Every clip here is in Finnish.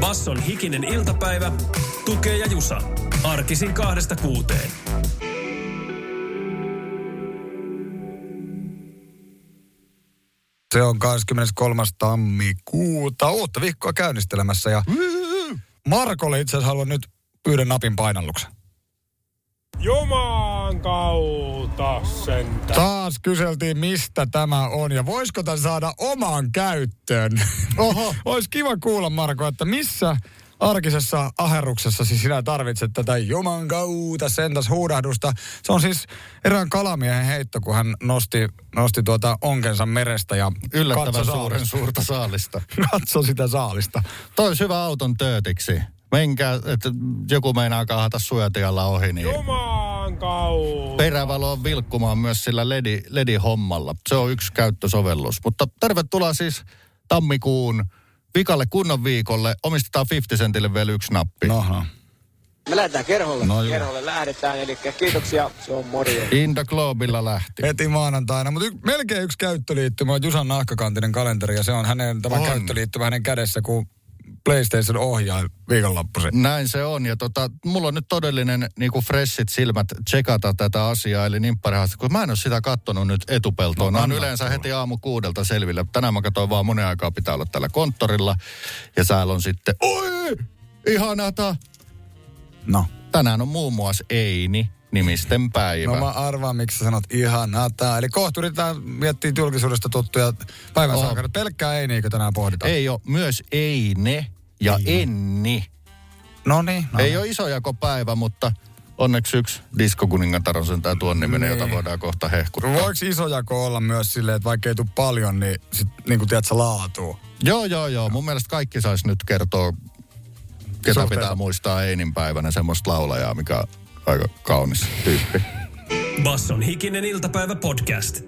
Basson hikinen iltapäivä, Tukee ja Jusa. Arkisin 2-6. Se on 23. tammikuuta. Uutta viikkoa käynnistelemässä ja Markolle itse asiassa haluan nyt yhden napin painalluksen. Juman kautta sentään. Taas kyseltiin, mistä tämä on ja voisiko tämän saada omaan käyttöön. Oho. Olisi kiva kuulla, Marko, että missä arkisessa aherruksessa siis sinä tarvitset tätä Juman kautta sentäs huudahdusta. Se on siis erään kalamiehen heitto, kun hän nosti onkensa merestä ja Yllättävän suurta saalista. Katso sitä saalista. Toi olisi hyvä auton töötiksi. Menkää, että joku meinaa kaahata suojatialla ohi, niin Juman kautta. perävalo on vilkkumaan myös sillä LED-hommalla. Se on yksi käyttösovellus. Mutta tervetuloa siis tammikuun vikalle kunnon viikolle. Omistetaan 50 Centille vielä yksi nappi. No. Me lähdetään kerholle. No joo. Kerholle lähdetään, eli kiitoksia. Se on morjens. Inda Globilla lähti. Heti maanantaina, mutta melkein yksi käyttöliittymä on Jusan nahkakantinen kalenteri ja se on tämä käyttöliittymä hänen kädessä, kun PlayStation ohjaa viikonloppuisin. Näin se on ja mulla on nyt todellinen niinku freshit silmät tsekata tätä asiaa, eli nimpparihaaste, kun mä en ole sitä kattonut nyt etupeltoon. No, on yleensä heti aamu 6 selville. Tänään mä katsoin vaan monen aikaa pitää olla tällä konttorilla ja säällä on sitten, oi, ihanata. No. Tänään on muun muassa Eini nimisten päivä. No mä arvaan, miksi sä sanot ihanata. Eli kohta yritetään miettiä julkisuudesta tuttuja päivän saakka. Pelkkää Einiikö tänään pohditaan? Ei ole, myös Eine ja Enni. Noniin. Ei ole isojakopäivä, mutta onneksi yksi diskokuningatar on sentään tuon niminen, jota voidaan kohta hehkuttaa. Voiko isojako olla myös silleen, että vaikka ei tule paljon, niin sit niin kuin tiedät sä laatuu? Joo. Mun mielestä kaikki sais nyt kertoa, ketä pitää muistaa Einin päivänä, semmoista laulajaa, mikä on aika kaunis tyyppi. Basson hikinen iltapäivä podcast.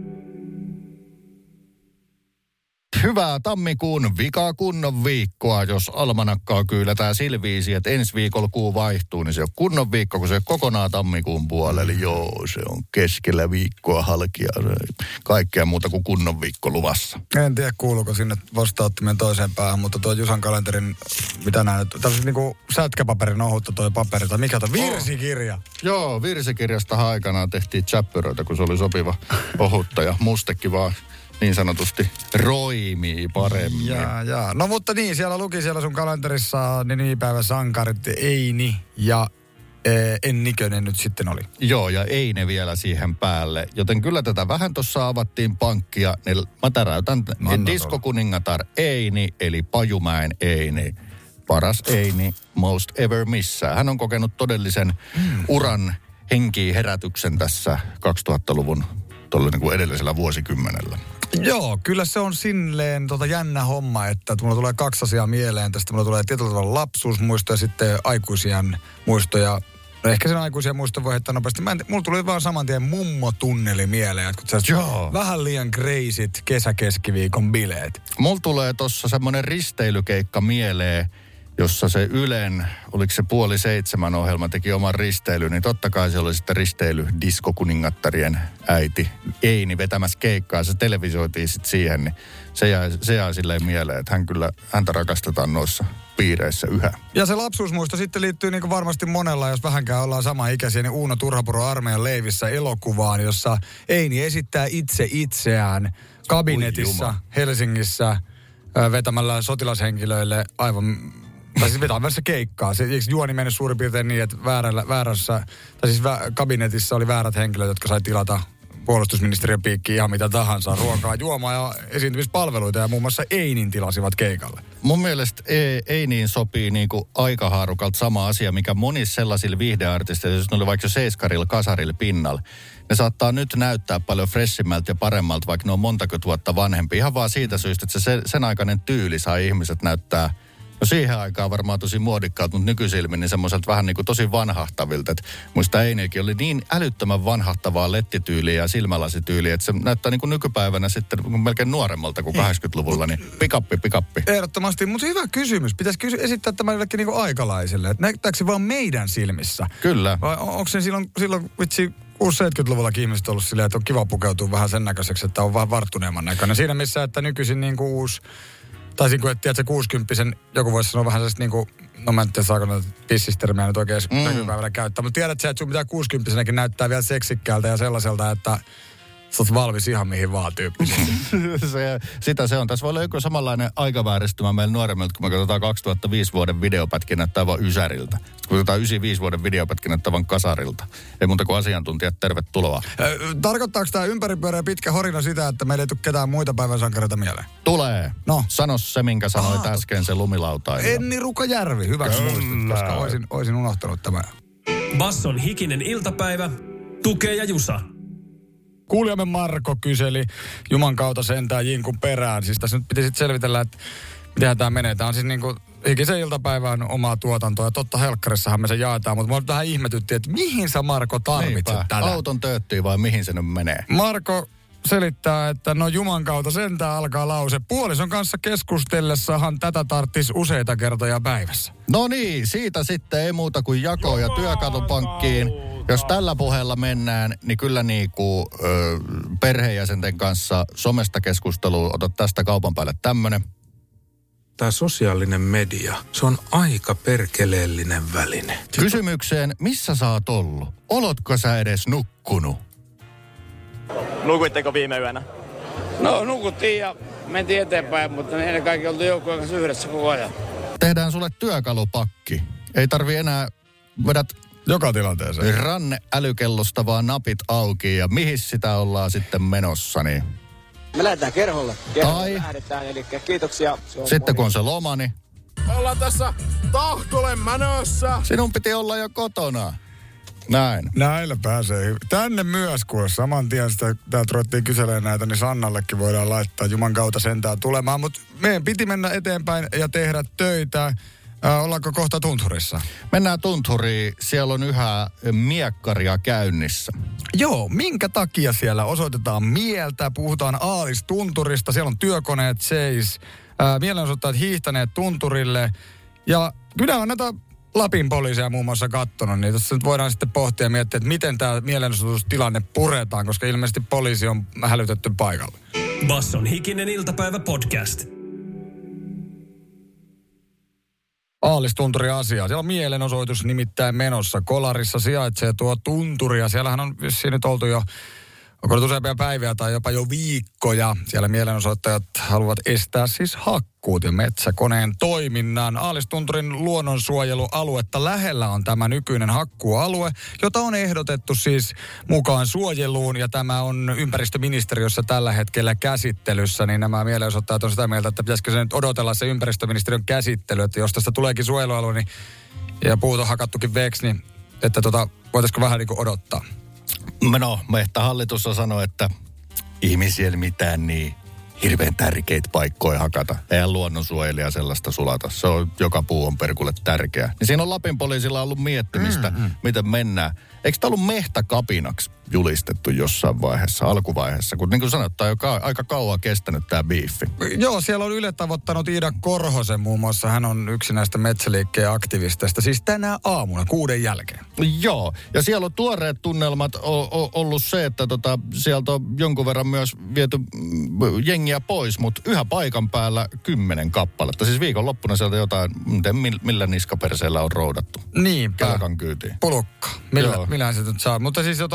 Hyvää tammikuun kunnon viikkoa, jos almanakkaa kyylätään silviisi, että ensi viikolla kuu vaihtuu, niin se on kunnon viikko, kun se on kokonaan tammikuun puolella. Eli se on keskellä viikkoa halkia, kaikkea muuta kuin kunnon viikko luvassa. En tiedä, kuuluuko sinne vastaanottimien toiseen päähän, mutta tuo Jusan kalenterin, mitä nää nyt, tällaisen niinku sätkäpaperin ohutta toi paperi, tai mikä on virsikirja. Joo, virsikirjasta aikanaan tehtiin chäppyröitä, kun se oli sopiva ohutta ja mustekin vaan niin sanotusti roimii paremmin. Jaa. No mutta niin, siellä luki siellä sun kalenterissa nimipäivän sankarit Eini ja Ennikönen nyt sitten oli. Joo, ja Eine vielä siihen päälle. Joten kyllä tätä vähän tuossa avattiin pankkia, niin mä täräytän diskokuningatar Eini, eli Pajumäen Eini. Paras Eini most ever missään. Hän on kokenut todellisen uran henkiherätyksen tässä 2000-luvun tuolla niin kuin edellisellä vuosikymmenellä. Joo, kyllä se on silleen jännä homma, että mulla tulee kaksi asiaa mieleen. Tästä mulla tulee tietyllä tavalla lapsuusmuisto ja sitten aikuisien muistoja. No ehkä sen aikuisia muisto voi heittää nopeasti. Mulla tuli vaan saman tien mummotunneli mieleen. Että vähän liian crazyt kesäkeskiviikon bileet. Mulla tulee tossa semmoinen risteilykeikka mieleen, jossa se Ylen, oliko se 6:30 ohjelma, teki oman risteilyn, niin totta kai se oli sitten risteily diskokuningattarien äiti Eini vetämässä keikkaa. Se televisioitiin sitten siihen, niin se jäi silleen mieleen, että häntä rakastetaan noissa piireissä yhä. Ja se lapsuusmuisto sitten liittyy niin kuin varmasti monella, jos vähänkään ollaan sama ikäisiä, niin Uuno Turhapuro armeijan leivissä elokuvaan, jossa Eini esittää itseään kabinetissa Helsingissä vetämällä sotilashenkilöille aivan... Tai siis vetämässä keikkaa. Eikö juoni mennyt suurin piirtein niin, että kabinetissa oli väärät henkilöt, jotka sai tilata puolustusministeriön piikkiin ihan mitä tahansa. Ruokaa, juomaa ja esiintymispalveluita ja muun muassa Einin tilasivat keikalle. Mun mielestä Einiin sopii niinku aikahaarukalta sama asia, mikä monissa sellaisilla viihdeartisteilla, jos ne oli vaikka jo seiskarilla, kasarilla, pinnalla. Ne saattaa nyt näyttää paljon freshimältä ja paremmalta, vaikka ne on montakymmentä vuotta vanhempi. Ihan vaan siitä syystä, että sen aikainen tyyli sai ihmiset näyttää. No siihen aikaan varmaan tosi muodikkaalta, mutta nykysilmin niin semmoiselta vähän niin kuin tosi vanhahtavilta. Että muista Einikin oli niin älyttömän vanhahtavaa lettityyliä ja silmälasityyliä, että se näyttää niin kuin nykypäivänä sitten melkein nuoremmalta kuin 80-luvulla, niin pikappi. Ehdottomasti, mutta hyvä kysymys. Pitäisi esittää tämä jollekin niin kuin aikalaisille. Että näyttääkö se vaan meidän silmissä? Kyllä. Vai onko se silloin vitsi 60-70-luvullakin ihmiset ollut silleen, että on kiva pukeutua vähän sen näköiseksi, että on vähän varttuneemman näköinen. Siinä missä, että nykyisin niin kuin uusi Tai kun, että tiedät, se 60-sen, joku voisi sanoa vähän sellaista niinku, no mä en tiedä saako noita pissistermiä nyt oikein nykypäivänä käyttää, mutta tiedät sä, että sun pitää 60-senäkin näyttää vielä seksikkäältä ja sellaiselta, että sä oot valmis ihan mihin vaan tyyppisesti. Sitä se on. Tässä voi olla joku samanlainen aikavääristymä meillä nuoremmilta, kun me katsotaan 2005 vuoden videopätkin näyttää vaan Ysäriltä. Sitten kun katsotaan 95 vuoden videopätkin näyttää vaan Kasarilta. Ei muuta kuin asiantuntijat, tervetuloa. Tarkoittaako tämä ympäripyöreä pitkä horina sitä, että meillä ei tule ketään muita päivän sankareita mieleen? Tulee. No. Sano se, minkä sanoit äsken, se lumilautailija. Enni Rukajärvi, hyväksi muistut, koska olisin unohtanut tämän. Basson hikinen iltapäivä, Tukee ja Jusa. Kuulijamme Marko kyseli Juman kautta sentään jinkun perään. Siis tässä nyt piti sitten selvitellä, että mitenhän tämä menee. Tämä on siis niinku hikisen iltapäivän omaa tuotantoa. Ja totta helkkarissahan me se jaetaan, mutta mua vähän ihmetytti, että mihin sä Marko tarvitset tätä? Auton tööttyy vai mihin se nyt menee? Marko selittää, että no Juman kautta sentään alkaa lause. Puolison kanssa keskustellessahan tätä tarttis useita kertoja päivässä. No niin, siitä sitten ei muuta kuin jakoja työkalupankkiin. Jos tällä puheella mennään, niin kyllä niinku perheenjäsenten kanssa somesta keskustelua, ota tästä kaupan päälle tämmönen. Tämä sosiaalinen media, se on aika perkeleellinen väline. Kysymykseen, missä sä oot ollut? Olotko sä edes nukkunut? Nukuitteko viime yönä? No nukuttiin ja mentiin eteenpäin, mutta ennen kaikkea oltiin joukkojen kanssa yhdessä koko ajan. Tehdään sulle työkalupakki. Ei tarvi enää vedät joka tilanteeseen. ranne älykellosta vaan napit auki ja mihin sitä ollaan sitten menossa, niin. Me lähdetään kerholle. Tai Lähdetään, eli kiitoksia. sitten kun on se loma, niin Ollaan tässä Tahtolen mänössä. sinun piti olla jo kotona. Näin. Näillä pääsee. Tänne myös, kun saman tien sitä täältä ruvettiin kyselemään näitä, niin Sannallekin voidaan laittaa Juman kautta sentään tulemaan. Mutta meidän piti mennä eteenpäin ja tehdä töitä. Ollaanko kohta Tunturissa? Mennään Tunturiin. Siellä on yhä miekkaria käynnissä. Joo, minkä takia siellä osoitetaan mieltä? Puhutaan Aalis-Tunturista. Siellä on työkoneet seis. Mielenosoittajat hiihtäneet Tunturille. Ja kyllä on näitä Lapin poliiseja muun muassa katsonut, niin tässä nyt voidaan sitten pohtia ja miettiä, että miten tämä mielenosoitustilanne puretaan, koska ilmeisesti poliisi on hälytetty paikalle. Basson hikinen iltapäivä podcast. Aalis-Tunturi asiaa. Siellä on mielenosoitus nimittäin menossa. Kolarissa sijaitsee tuo Tunturi ja siellähän on vissiin nyt oltu jo, onko nyt useampia päiviä tai jopa jo viikkoja. Siellä mielenosoittajat haluavat estää siis hakkuut ja metsäkoneen toiminnan. Aalis-Tunturin luonnonsuojelualuetta lähellä on tämä nykyinen hakkuualue, jota on ehdotettu siis mukaan suojeluun ja tämä on ympäristöministeriössä tällä hetkellä käsittelyssä, niin nämä mielenosoittajat on sitä mieltä, että pitäisikö se nyt odotella se ympäristöministeriön käsittely, että jos tästä tuleekin suojelualue niin, ja puut on hakattukin veeksi, niin että voitaisiko vähän niin kuin odottaa? No, Metsähallitus on sanonut, että ihmisillä mitään niin hirveän tärkeitä paikkoja hakata. Eihän luonnonsuojelija sellaista sulata. Se on, joka puu on perkulle tärkeä. Niin siinä on Lapin poliisilla ollut miettimistä, miten mennään. Eikö tämä ollut mehtäkapinaksi julistettu jossain vaiheessa, alkuvaiheessa? Kun niin kuin sanot, tämä on aika kauan kestänyt tämä biifi. Joo, siellä on Yle tavoittanut Iida Korhosen muun muassa. Hän on yksi näistä metsäliikkeen aktivisteista. Siis tänä aamuna 6 jälkeen. Joo, ja siellä on tuoreet tunnelmat ollut se, että sieltä on jonkun verran myös viety jengiä pois, mutta yhä paikan päällä 10 kappaletta. Siis viikonloppuna sieltä jotain, millä niskaperseellä on roudattu. Niinpä. Kelkan kyytiin. Pulukka. Millähän se nyt saa. Mutta siis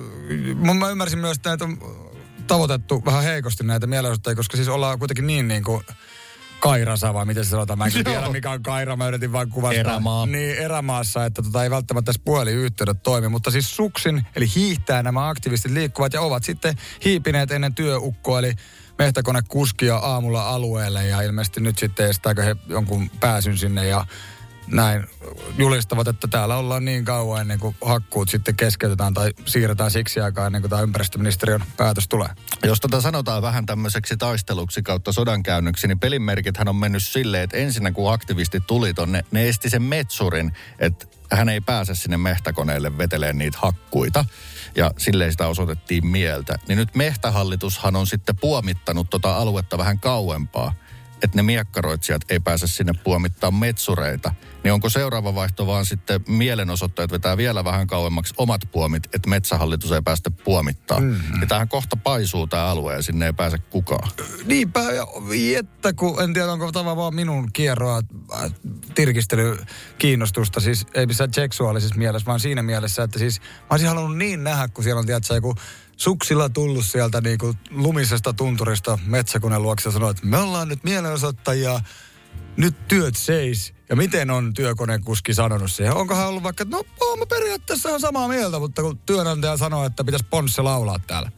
mä ymmärsin myös, että näitä on tavoitettu vähän heikosti näitä mielenosoittajia, koska siis ollaan kuitenkin niin kuin Kairasa, vai miten se sanotaan? Mä en tiedä, mikä on Kaira, mä yritin vaan kuvastaa. Erämaa. Niin, erämaassa, että ei välttämättä tässä puhelinyhteydet toimi. Mutta siis suksin, eli hiihtää nämä aktivistit liikkuvat ja ovat sitten hiipineet ennen työukkoa, eli mehtäkone kuskia aamulla alueelle ja ilmeisesti nyt sitten estääkö he jonkun pääsyn sinne ja näin julistavat, että täällä ollaan niin kauan ennen kuin hakkuut sitten keskeytetään tai siirretään siksi aikaa ennen kuin tämä ympäristöministeriön päätös tulee. Jos sanotaan vähän tämmöiseksi taisteluksi kautta sodankäynnyksi, niin pelinmerkithän on mennyt silleen, että ensinnä kun aktivistit tuli tonne, ne esti sen metsurin, että hän ei pääse sinne mehtäkoneelle veteleen niitä hakkuita. Ja silleen sitä osoitettiin mieltä. Niin nyt Metsähallitushan on sitten puomittanut aluetta vähän kauempaa. että ne miekkaroitsijat ei pääse sinne puomittaa metsureita, niin onko seuraava vaihto vaan sitten mielenosoittajat vetää vielä vähän kauemmaksi omat puomit, että Metsähallitus ei päästä puomittaa. Ja tämähän kohta paisuu tämä alue ja sinne ei pääse kukaan. Niinpä, että kun en tiedä, onko tämä vaan minun kierroa tirkistelykiinnostusta, siis ei missään seksuaalisessa mielessä, vaan siinä mielessä, että siis mä olisin halunnut niin nähdä, kun siellä on tiedätkö, joku suksilla tullut sieltä niinku lumisesta tunturista metsäkoneen luokse ja sanoo, että me ollaan nyt mielenosoittajia, nyt työt seis. Ja miten on työkonekuski sanonut siihen? Onkohan ollut vaikka, että no mä periaatteessa on samaa mieltä, mutta kun työnantaja sanoo, että pitäisi Ponsse laulaa täällä.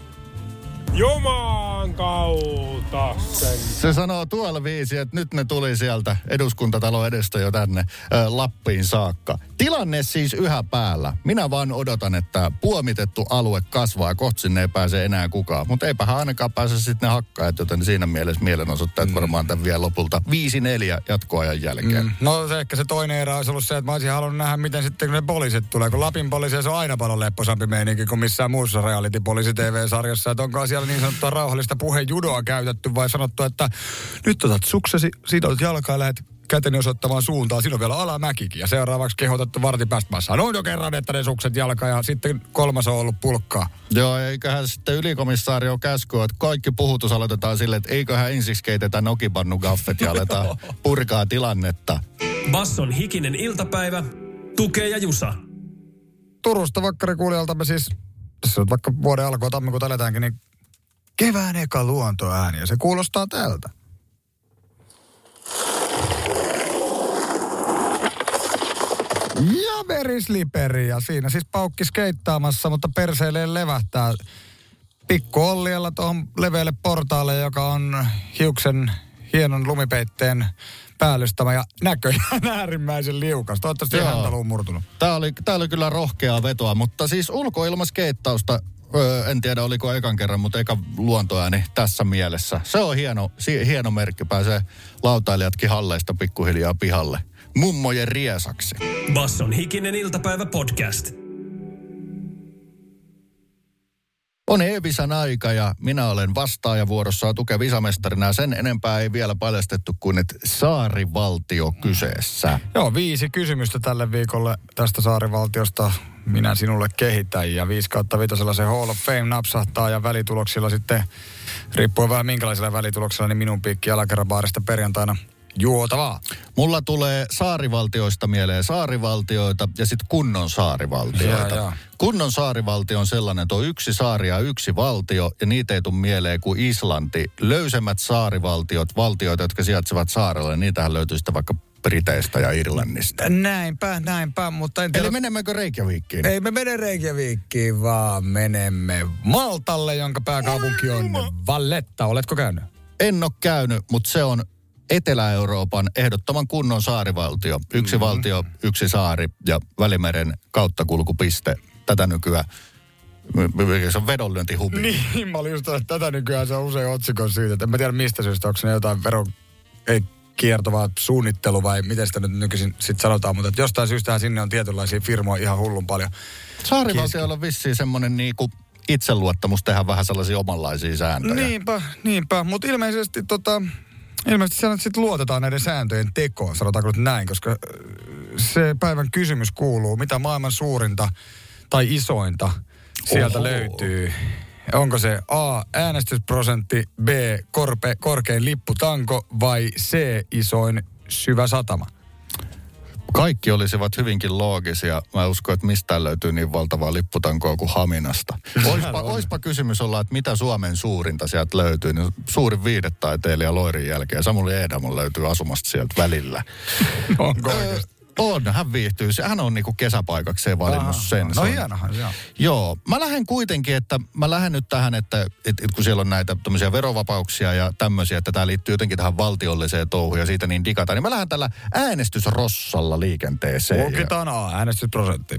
Juman kautta sen. Se sanoo tuolla viisi, että nyt ne tuli sieltä eduskuntatalon edestä jo tänne Lappiin saakka. Tilanne siis yhä päällä. Minä vaan odotan, että puomitettu alue kasvaa. Kohta sinne ei pääse enää kukaan. Mutta eipähän ainakaan pääse sitten ne hakkaajat, joten siinä mielessä mielenosoittajat varmaan tämän vielä lopulta 5-4 jatkoajan jälkeen. No se ehkä se toinen erä olisi ollut se, että mä olisin halunnut nähdä, miten sitten kun ne poliisit tulee. Kun Lapin poliiseissa on aina paljon lepposampi meininki kuin missään muussa reality-poliisi-tv-sarjassa. Että onko siellä niin sanottua rauhallista puhejudoa käytetty vai sanottu, että nyt otat suksesi, sidot jalkaa ja lähdet käteni osoittamaan suuntaan. Siinä on vielä alamäkikin ja seuraavaksi kehotettu vartin päästä. Mä sanoin jo kerran, että ne sukset jalkaa ja sitten kolmas on ollut pulkkaa. Joo, eiköhän sitten ylikomissaari on käskyä, että kaikki puhutus aloitetaan silleen, että eiköhän ensiksi keitetä nokipannugaffet ja aletaan purkaa tilannetta. Basson hikinen iltapäivä, Tukee ja Jusa. Turusta vakkarikuulijalta me siis, tässä on vaikka vuoden alkua tammikuuta eletäänkin, niin kevään eka luontoääni ja se kuulostaa tältä. Ja verisliperi ja siinä siis paukki skeittaamassa, mutta perseelleen levähtää pikku Olliella tuohon leveälle portaalle, joka on hiuksen hienon lumipeitteen päällystämä ja näköjään äärimmäisen liukas. Toivottavasti ei häntä murtunut. Tää oli kyllä rohkeaa vetoa, mutta siis ulkoilmaskeittausta, en tiedä oliko ekan kerran, mutta eka luontoääni tässä mielessä. Se on hieno merkki, pääsee lautailijatkin halleista pikkuhiljaa pihalle. Mummojen riesaksi. Basson hikinen iltapäivä podcast. On E-visan aika ja minä olen vastaajavuorossa Tuke visamestarina. Sen enempää ei vielä paljastettu kuin, että saarivaltio kyseessä. Joo, 5 kysymystä tälle viikolle tästä saarivaltiosta minä sinulle kehitän. Ja 5/5 se Hall of Fame napsahtaa ja välituloksilla sitten, riippuen vähän minkälaisella välituloksella, niin minun piikki alakerrabaarista perjantaina juotavaa. Mulla tulee saarivaltioista mieleen saarivaltioita ja sitten kunnon saarivaltioita. Ja. Kunnon saarivaltio on sellainen, että on yksi saari ja yksi valtio, ja niitä ei tule mieleen kuin Islanti. Löysemmät saarivaltiot, valtioita, jotka sijaitsevat saarella, niitähän löytyy sitten vaikka Briteistä ja Irlannista. Näinpä, mutta en tiedä. Eli menemmekö Reykjavikiin? Ei me mene Reykjavikiin, vaan menemme Maltalle, jonka pääkaupunki on Valletta. Oletko käynyt? En ole käynyt, mutta se on Etelä-Euroopan ehdottoman kunnon saarivaltio. Yksi valtio, yksi saari ja Välimeren kauttakulkupiste. Tätä nykyään se on vedonlyöntihubi. Niin, mä olin just että tätä nykyään se on usein otsikon siitä. Että en mä tiedä mistä syystä, onko se jotain kiertovaa suunnittelu vai miten sitä nyt nykyisin sit sanotaan. Mutta jostain syystähän sinne on tietynlaisia firmoja ihan hullun paljon. Saarivaltioilla on vissiin semmoinen niinku itseluottamus tehdä vähän sellaisia omanlaisia sääntöjä. Niinpä. Mutta ilmeisesti siellä sitten luotetaan näiden sääntöjen tekoon, sanotaanko nyt näin, koska se päivän kysymys kuuluu, mitä maailman suurinta tai isointa sieltä löytyy. Onko se A, äänestysprosentti, B, korkein lipputanko vai C, isoin syvä satama? Kaikki olisivat hyvinkin loogisia. Mä uskon, että mistään löytyy niin valtavaa lipputankoa kuin Haminasta. Oispa kysymys olla, että mitä Suomen suurinta sieltä löytyy. Niin suurin viihdetaiteilija Loirin jälkeen. Samuli Eedamon löytyy asumasta sieltä välillä. Onko oikeasti? On, hän viihtyy. Hän on niinku kesäpaikakseen valinnut sen. No hienohan, joo. Joo, mä lähden kuitenkin, että mä lähden nyt tähän, että kun siellä on näitä tämmöisiä verovapauksia ja tämmöisiä, että tämä liittyy jotenkin tähän valtiolliseen touhuun ja siitä niin digataan, niin mä lähden tällä äänestysrossalla liikenteeseen. Lukitaan äänestysprosentti.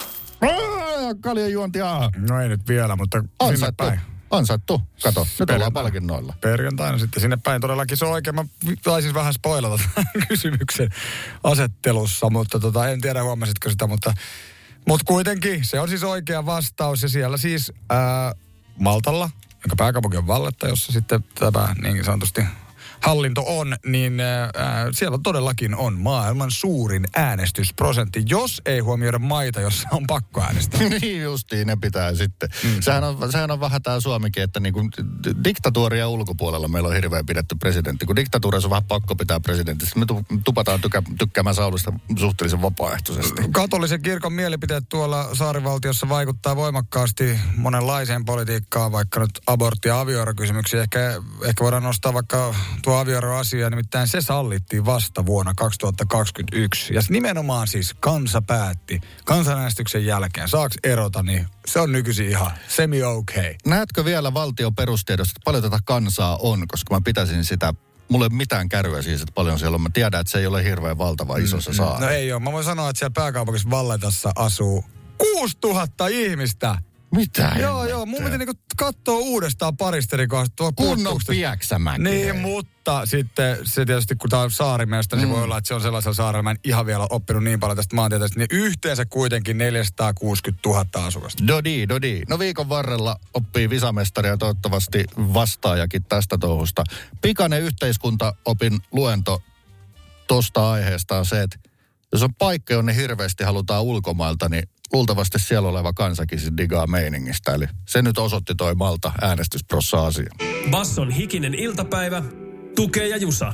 Kaljajuonti A. No ei nyt vielä, mutta sinne päin. Ansaittu. Kato, nyt ollaan palkinnoilla. Perjantaina sitten sinne päin. Todellakin se on oikein. Mä taisin vähän spoilata kysymyksen asettelussa, mutta en tiedä huomasitko sitä, mutta kuitenkin se on siis oikea vastaus. Ja siellä siis Maltalla, jonka pääkaupunki on Valletta, jossa sitten tämä niin sanotusti hallinto on, niin siellä todellakin on maailman suurin äänestysprosentti, jos ei huomioida maita, jossa on pakko äänestää. Niin justiin, ne pitää sitten. Sehän on vähän tämä Suomikin, että niinku diktatuuria ulkopuolella meillä on hirveän pidetty presidentti. Kun diktatuurissa on vähän pakko pitää presidentistä, me tupataan tykkäämään Saulista suhteellisen vapaaehtoisesti. Katolisen kirkon mielipiteet tuolla saarivaltiossa vaikuttaa voimakkaasti monenlaiseen politiikkaan, vaikka nyt abortti- ja avioerokysymyksiä. Ehkä voidaan nostaa vaikka tuo avioeroasia, nimittäin se sallittiin vasta vuonna 2021. Ja nimenomaan siis kansa päätti kansanäänestyksen jälkeen. Saaks erota, niin se on nykyisin ihan semi-okay. Näetkö vielä valtion perustiedosta, että paljon tätä kansaa on, koska mä pitäisin sitä, mulla ei ole mitään kärryä siis, että paljon siellä on. Mä tiedän, että se ei ole hirveän valtava iso se saari. No ei ole. Mä voin sanoa, että siellä pääkaupungissa Valletassa asuu 6000 ihmistä. Mitä? Joo. Mun piti niinku katsoa uudestaan paristerikohdasta. Kunnon Pieksämäki. Niin, mutta sitten se tietysti, kun tää on saarimestä, niin se voi olla, että se on sellaisella saarella. Mä en ihan vielä oppinut niin paljon tästä maantieteestä. Niin yhteensä kuitenkin 460 000 asukasta. Dodi. No viikon varrella oppii visamestari ja toivottavasti vastaajakin tästä touhusta. Pikainen yhteiskuntaopin luento tosta aiheesta on se, että jos on paikka, jonne hirveästi halutaan ulkomailta, niin luultavasti siellä oleva kansakin siis digaa meiningistä. Eli se nyt osoitti toi Malta äänestysprossa-asia. Basson hikinen iltapäivä, Tukee ja Jusa.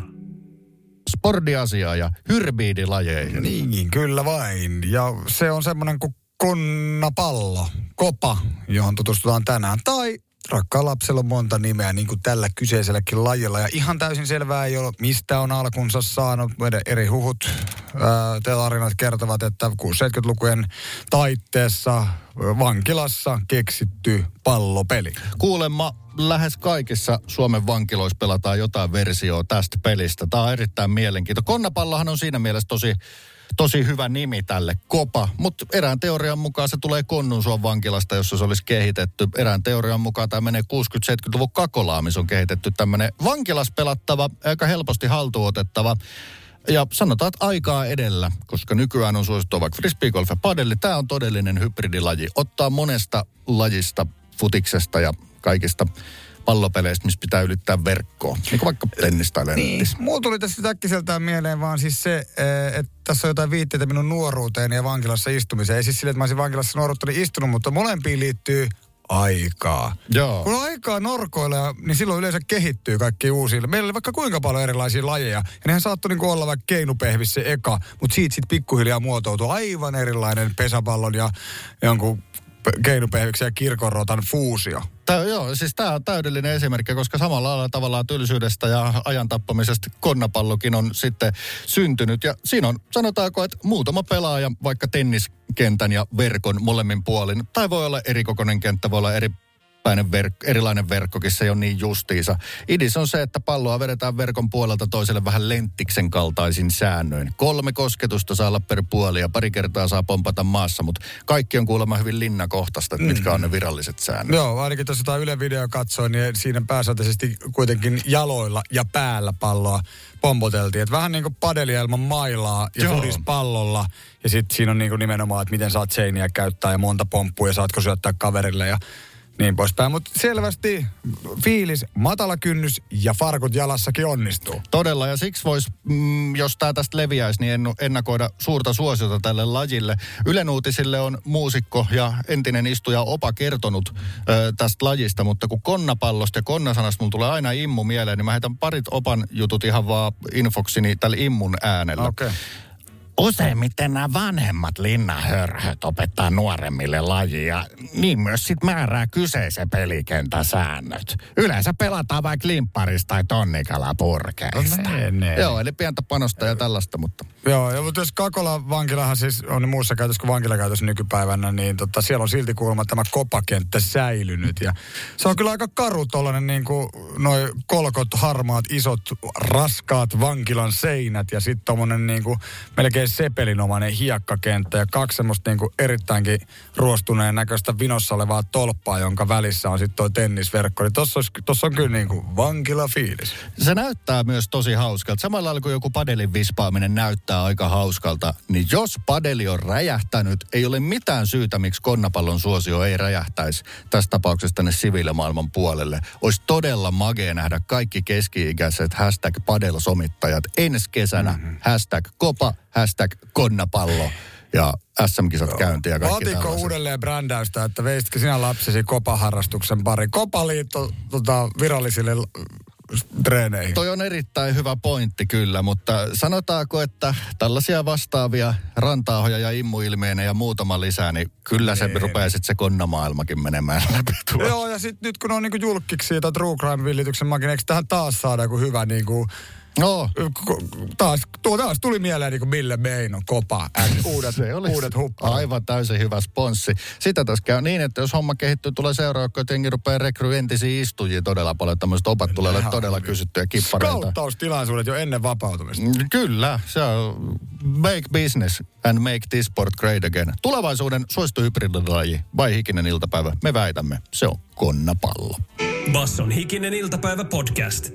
Spordiasiaa ja hyrbiidilajeihin. Niin, kyllä vain. Ja se on semmoinen kuin konnapallo, kopa, johon tutustutaan tänään. Tai rakkaan lapsella on monta nimeä, niin kuin tällä kyseiselläkin lajilla. Ja ihan täysin selvää ei ole, mistä on alkunsa saanut. Eri huhut, tarinat kertovat, että 60-70-lukujen taitteessa vankilassa keksitty pallopeli. Kuulemma lähes kaikissa Suomen vankiloissa pelataan jotain versioa tästä pelistä. Tämä on erittäin mielenkiintoinen. Konnapallohan on siinä mielessä tosi hyvä nimi tälle, kopa, mutta erään teorian mukaan se tulee Konnunsuon vankilasta, jossa se olisi kehitetty. Erään teorian mukaan tämä menee 60-70-luvun Kakolaan, missä on kehitetty tämmöinen vankilas pelattava, aika helposti haltuunotettava. Ja sanotaan, että aikaa edellä, koska nykyään on suosittua vaikka frisbeegolf ja padelli. Tämä on todellinen hybridilaji. Ottaa monesta lajista, futiksesta ja kaikista pallopeleistä, missä pitää ylittää verkkoa. Niin kuin vaikka tennis tai lenttis. Niin, mulla tuli tässä äkkiseltään mieleen vaan siis se, että tässä on jotain viitteitä minun nuoruuteen ja vankilassa istumiseen. Ei siis sille, että mä olisin vankilassa nuoruuttani istunut, mutta molempiin liittyy aikaa. Joo. Kun on aikaa norkoilla, niin silloin yleensä kehittyy kaikki uusia. Meillä oli vaikka kuinka paljon erilaisia lajeja. Ja nehän saattoi niin olla vaikka keinupehvis se eka, mutta siitä sitten pikkuhiljaa muotoutuu aivan erilainen pesäpallon ja jonkun keinupehviksen ja kirkonrotan fuusio. Tämä on täydellinen esimerkki, koska samalla lailla tavallaan tylsyydestä ja ajan tappamisesta konnapallokin on sitten syntynyt. Ja siinä on, sanotaanko, että muutama pelaaja vaikka tenniskentän ja verkon molemmin puolin. Tai voi olla erikokoinen kenttä, voi olla erilainen verkkokin, se ei ole niin justiinsa. Idis on se, että palloa vedetään verkon puolelta toiselle vähän lenttiksen kaltaisin säännöin. 3 kosketusta saa olla per puoli ja pari kertaa saa pompata maassa, mutta kaikki on kuulemma hyvin linnakohtaista, että mitkä on ne viralliset säännöt. Joo, ainakin tuossa jotain Ylen video katsoin, niin siinä pääsääntöisesti kuitenkin jaloilla ja päällä palloa pompoteltiin. Että vähän niin kuin padeli ilman mailaa ja fudis pallolla. Ja sitten siinä on niin kuin nimenomaan, että miten saat seiniä käyttää ja monta pomppua ja saatko syöttää kaverille ja niin poispäin, mutta selvästi fiilis, matala kynnys ja farkut jalassakin onnistuu. Todella, ja siksi voisi, jos tämä tästä leviäisi, niin ennakoida suurta suosiota tälle lajille. Ylen Uutisille on muusikko ja entinen istuja Opa kertonut tästä lajista, mutta kun konnapallosta ja konnasanasta mulla tulee aina immu mieleen, niin mä heitän parit Opan jutut ihan vaan infoksini tällä immun äänellä. Okei. Useimmiten nämä vanhemmat linnahörhöt opettaa nuoremmille lajia, niin myös sit määrää kyseisen pelikentän säännöt. Yleensä pelataan vaikka limpparista tai tonnikalapurkeista. Joo, eli pientä panosta ja tällaista, mutta... Joo, ja mutta jos Kakolan vankilahan siis on muussa käytössä kuin vankilakäytössä nykypäivänä, niin siellä on silti kuulemma tämä kopakenttä säilynyt. Ja se on kyllä aika karu tollainen niin kuin noi kolkot, harmaat, isot, raskaat vankilan seinät ja sitten tommonen niin kuin melkein oikein sepelinomainen hiekkakenttä ja 2 semmoista niinku erittäinkin ruostuneen näköistä vinossa olevaa tolppaa, jonka välissä on sitten toi tennisverkko. Niin tossa on kyllä niinku vankilafiilis. Se näyttää myös tosi hauskalta. Samalla lailla kuin joku padelin vispaaminen näyttää aika hauskalta, niin jos padeli on räjähtänyt, ei ole mitään syytä, miksi konnapallon suosio ei räjähtäisi tässä tapauksessa tänne siviilimaailman puolelle. Olisi todella magea nähdä kaikki keski-ikäiset #padel-somittajat ensi kesänä #kopa, #konnapallo ja SM-kisat käyntiä ja kaikki Ootitko tällaiset. uudelleen brändäystä, että veisitkö sinä lapsesi kopaharrastuksen pari? Kopaliitto virallisille treeneihin. Toi on erittäin hyvä pointti kyllä, mutta sanotaanko, että tällaisia vastaavia rantaahoja ja immuilmeenä ja muutama lisää, niin kyllä se rupeaa sitten se konnamaailmakin menemään läpi tuolla. Joo, ja sitten nyt kun on niinku julkkiksi tai True Crime-villityksen makin, eikö tähän taas saada joku hyvä niinku... No. Taas tuli mieleen niinku Mille Meino, Kopa, uudet hupparit. Aivan täysin hyvä sponssi. Sitä tässä käy niin, että jos homma kehittyy, tulee seuraava, että jengi rupeaa rekryy entisiä istujia todella paljon. Tämmöiset opat tulee olla todella kysyttyjä kippareita. Skauttaustilaisuudet jo ennen vapautumista. Kyllä, se on make business and make this sport great again. Tulevaisuuden suosittu hybridilaji, vai hikinen iltapäivä, me väitämme, se on konnapallo. Basson hikinen iltapäivä podcast.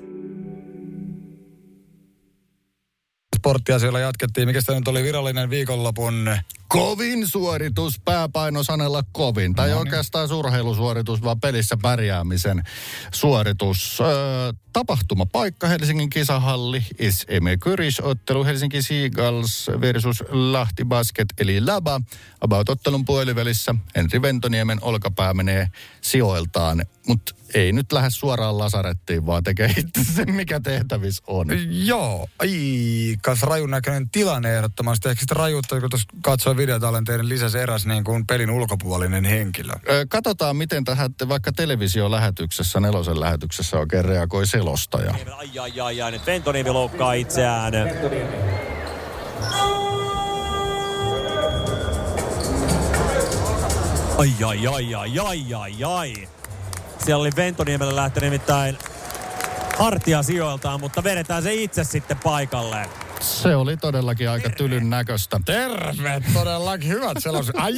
Sporttiasioilla jatkettiin. Mikä sitä nyt oli virallinen viikonlopun? Kovin suoritus, pääpainosanella kovin. Tai oikeastaan urheilusuoritus, vaan pelissä pärjäämisen suoritus. Tapahtumapaikka Helsingin kisahalli. SM Kyrish-ottelu Helsinki Seagulls versus Lahti Basket eli LABA. About-ottelun puolivälissä Henri Ventoniemen olkapää menee sijoiltaan. Mutta ei nyt lähde suoraan lasarettiin, vaan tekee itse sen, mikä tehtävissä on. Joo, aikas rajun näköinen tilanne ehdottomasti. Eikö sitä rajuutta, kun tuossa katsoi videotallenteiden lisäsi eräs niin kuin pelin ulkopuolinen henkilö? Katsotaan, miten tähän vaikka televisiolähetyksessä, Nelosen lähetyksessä oikein reagoi selostaja. Ai, nyt Ventoniemi loukkaa itseään. Ai. Siellä oli Ventoniemellä lähtenyt nimittäin hartia sijoiltaan, mutta vedetään se itse sitten paikalle. Se oli todellakin aika tylyn näköistä. Terve, todellakin hyvät sellaiset. Ai.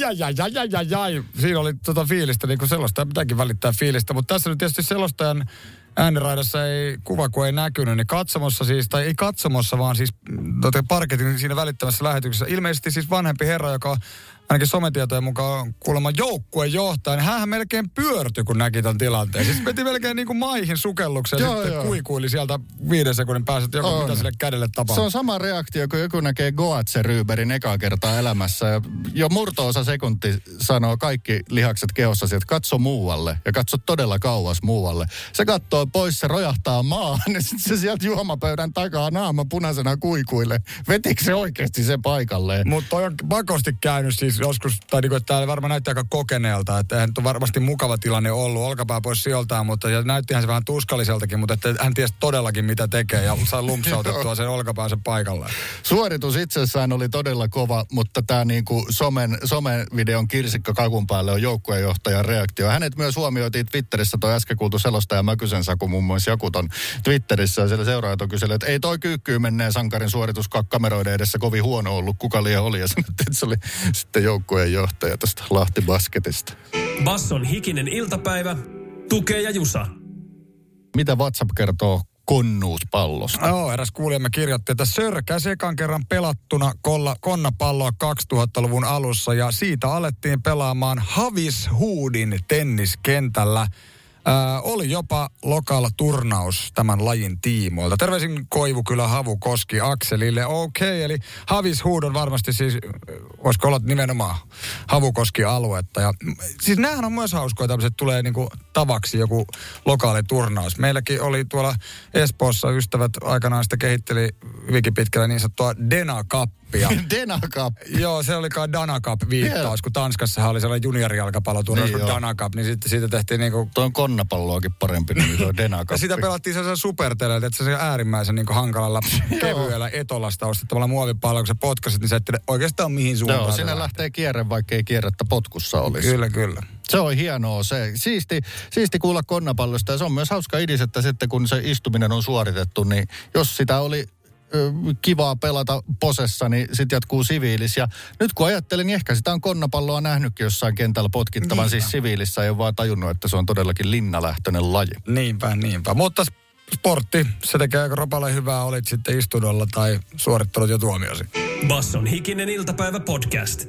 Siinä oli fiilistä, niin kuin selostaja pitääkin välittää fiilistä, mutta tässä nyt tietysti selostajan ääniraidassa ei kuva, kun ei näkynyt, niin katsomossa siis, tai ei katsomossa, vaan siis parketin siinä välittämässä lähetyksessä. Ilmeisesti siis vanhempi herra, joka ainakin sometietojen mukaan kuulemma joukkueen johtaja, niin hänhän melkein pyörtyi, kun näki tämän tilanteen. Siis veti melkein niin kuin maihin sukelluksen ja sitten kuikuili sieltä 5 sekunnin päästä, että joku mitä sille kädelle tapahtuu. Se on sama reaktio, kun joku näkee Goatse-Ryyberin ekaa kertaa elämässä. Ja jo murto-osa sekunti sanoo kaikki lihakset kehossa, että katso muualle ja katso todella kauas muualle. Se katsoo pois, se rojahtaa maahan ja sitten se sieltä juomapöydän takaa naama punaisena kuikuille. Vetikö se oikeasti sen paikalleen? Mutta toi on pakosti käynyt siis joskus, tai niin kuin, että täällä varmaan näyttää aika kokeneelta, että eihän nyt on varmasti mukava tilanne ollut, olkapää pois sijoiltaan, mutta ja näyttihän se vähän tuskalliseltakin, mutta että hän tiesi todellakin mitä tekee ja saa lumpsautettua sen olkapäänsä paikalleen. Suoritus itsessään oli todella kova, mutta tämä niinku somevideon kirsikka kakun päälle on joukkueenjohtajan reaktio. Hänet myös huomioitiin Twitterissä, toi äsken kuultu selostaja Mäkysen Saku muun muassa Jakuton Twitterissä, ja siellä seuraajat on kysellyt, että ei toi kyykkyyn menneen sankarin suoritus kameroiden edessä kovin huono ollut, kuka liian oli, ja sanottiin, että se oli sitten joukkueen johtaja tästä Lahti Basketista. Basson hikinen iltapäivä, Tukee ja Jusa. Mitä WhatsApp kertoo konnuuspallosta? Joo, eräs kuulijamme kirjoitti, että sörkäsi ekan kerran pelattuna konnapalloa 2000-luvun alussa ja siitä alettiin pelaamaan Havishuudin tenniskentällä. Oli jopa lokal-turnaus tämän lajin tiimoilta. Terveisin Koivukylä Havukoski Akselille. Okei, eli Havishuud on varmasti siis, voisiko olla nimenomaan Havukoski-aluetta. Ja siis näähän on myös hauskoja, tämmöiset tulee niinku tavaksi joku lokaaliturnaus. Meilläkin oli tuolla Espoossa ystävät aikanaan sitä kehitteli hyvinkin pitkällä niin sanottua Dena Cup. Dena Cup. Joo, se olikaan Dana Cup-viittaus, kun Tanskassahan oli sellainen juniorijalkapalloturnaus kuin Dana Cup, niin sitten siitä tehtiin niinku... Tuo on konnapalloakin parempi, niin tuo Dena Cup. Ja sitä pelattiin sellaisella superteleellä, että se äärimmäisen niinku hankalalla, kevyellä etolasta ostettavalla muovipallolla, kun sä potkasit, niin sä et tiedä oikeastaan mihin suuntaan. Joo, sinne lähtee kierre, vaikka ei kierrettä potkussa olisi. Kyllä. Se on hienoa se. Siisti kuulla konnapallosta ja se on myös hauska idis, että sitten kun se istuminen on suoritettu, niin jos sitä oli kivaa pelata posessa, niin sitten jatkuu siviilis. Ja nyt kun ajattelin, niin ehkä sitä on konnapalloa nähnytkin jossain kentällä potkittavan, siis siviilissä, ei ole vaan tajunnut, että se on todellakin linnalähtöinen laji. Niinpä. Mutta sportti, se tekee aika ropalle hyvää, olit sitten istunnolla tai suorittanut jo tuomiosi. Basson hikinen iltapäivä podcast.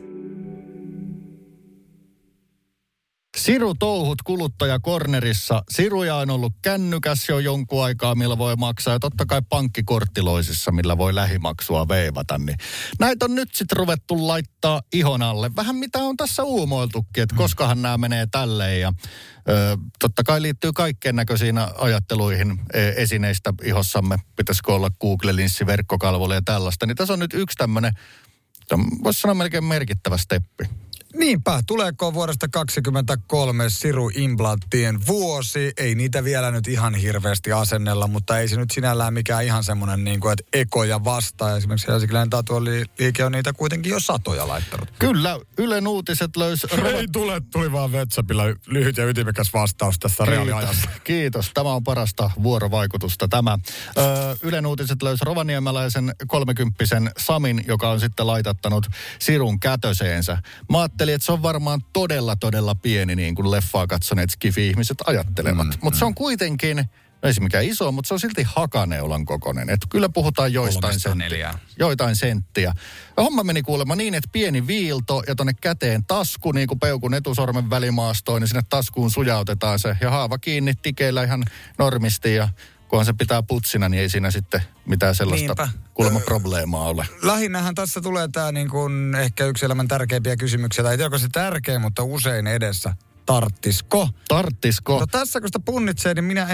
Siru-touhut kuluttajakornerissa. Siruja on ollut kännykäs jo jonkun aikaa, millä voi maksaa. Ja totta kai pankkikorttiloisissa, millä voi lähimaksua veivata. Niin näitä on nyt sitten ruvettu laittaa ihon alle. Vähän mitä on tässä uumoiltukin, että koskahan nämä menee tälleen. Ja totta kai liittyy kaikkeen näköisiin ajatteluihin esineistä ihossamme. Pitäisikö olla Google-linssi, verkkokalvolle ja tällaista. Niin tässä on nyt yksi tämmöinen, voisi sanoa melkein merkittävä steppi. Niinpä, tuleeko vuodesta 2023 siruimplanttien vuosi? Ei niitä vielä nyt ihan hirveästi asennella, mutta ei se nyt sinällään mikään ihan semmoinen niin kuin, että ekoja vastaa. Esimerkiksi Helsinkiläinen tatuoliike on niitä kuitenkin jo satoja laittanut. Kyllä, Ylen uutiset löysi... Ei tuli vaan Whatsappilla lyhyt ja ytimekäs vastaus tässä reaaliajassa. Kiitos, tämä on parasta vuorovaikutusta tämä. Ylen uutiset löysi rovaniemeläisen 30-vuotiaan Samin, joka on sitten laitattanut sirun kätöseensä. Mä ajattelin, että se on varmaan todella pieni, niin kuin leffaa katsoneet skifi-ihmiset ajattelevat. Mutta se on kuitenkin, ei se mikään iso, mutta se on silti hakaneulan kokoinen. Että kyllä puhutaan joitain senttiä. Ja homma meni kuulemma niin, että pieni viilto ja tonne käteen tasku, niin kuin peukun etusormen välimaastoon, niin sinne taskuun sujautetaan se. Ja haava kiinni tikeillä ihan normisti ja kunhan se pitää putsina, niin ei siinä sitten mitään sellaista kuulemma probleemaa ole. Lähinnähän tässä tulee tämä niin kuin ehkä yksi elämän tärkeimpiä kysymyksiä, tai ei tiedä, onko se tärkeä, mutta usein edessä. Tarttisko? No tässä kun sitä punnitsee, niin minä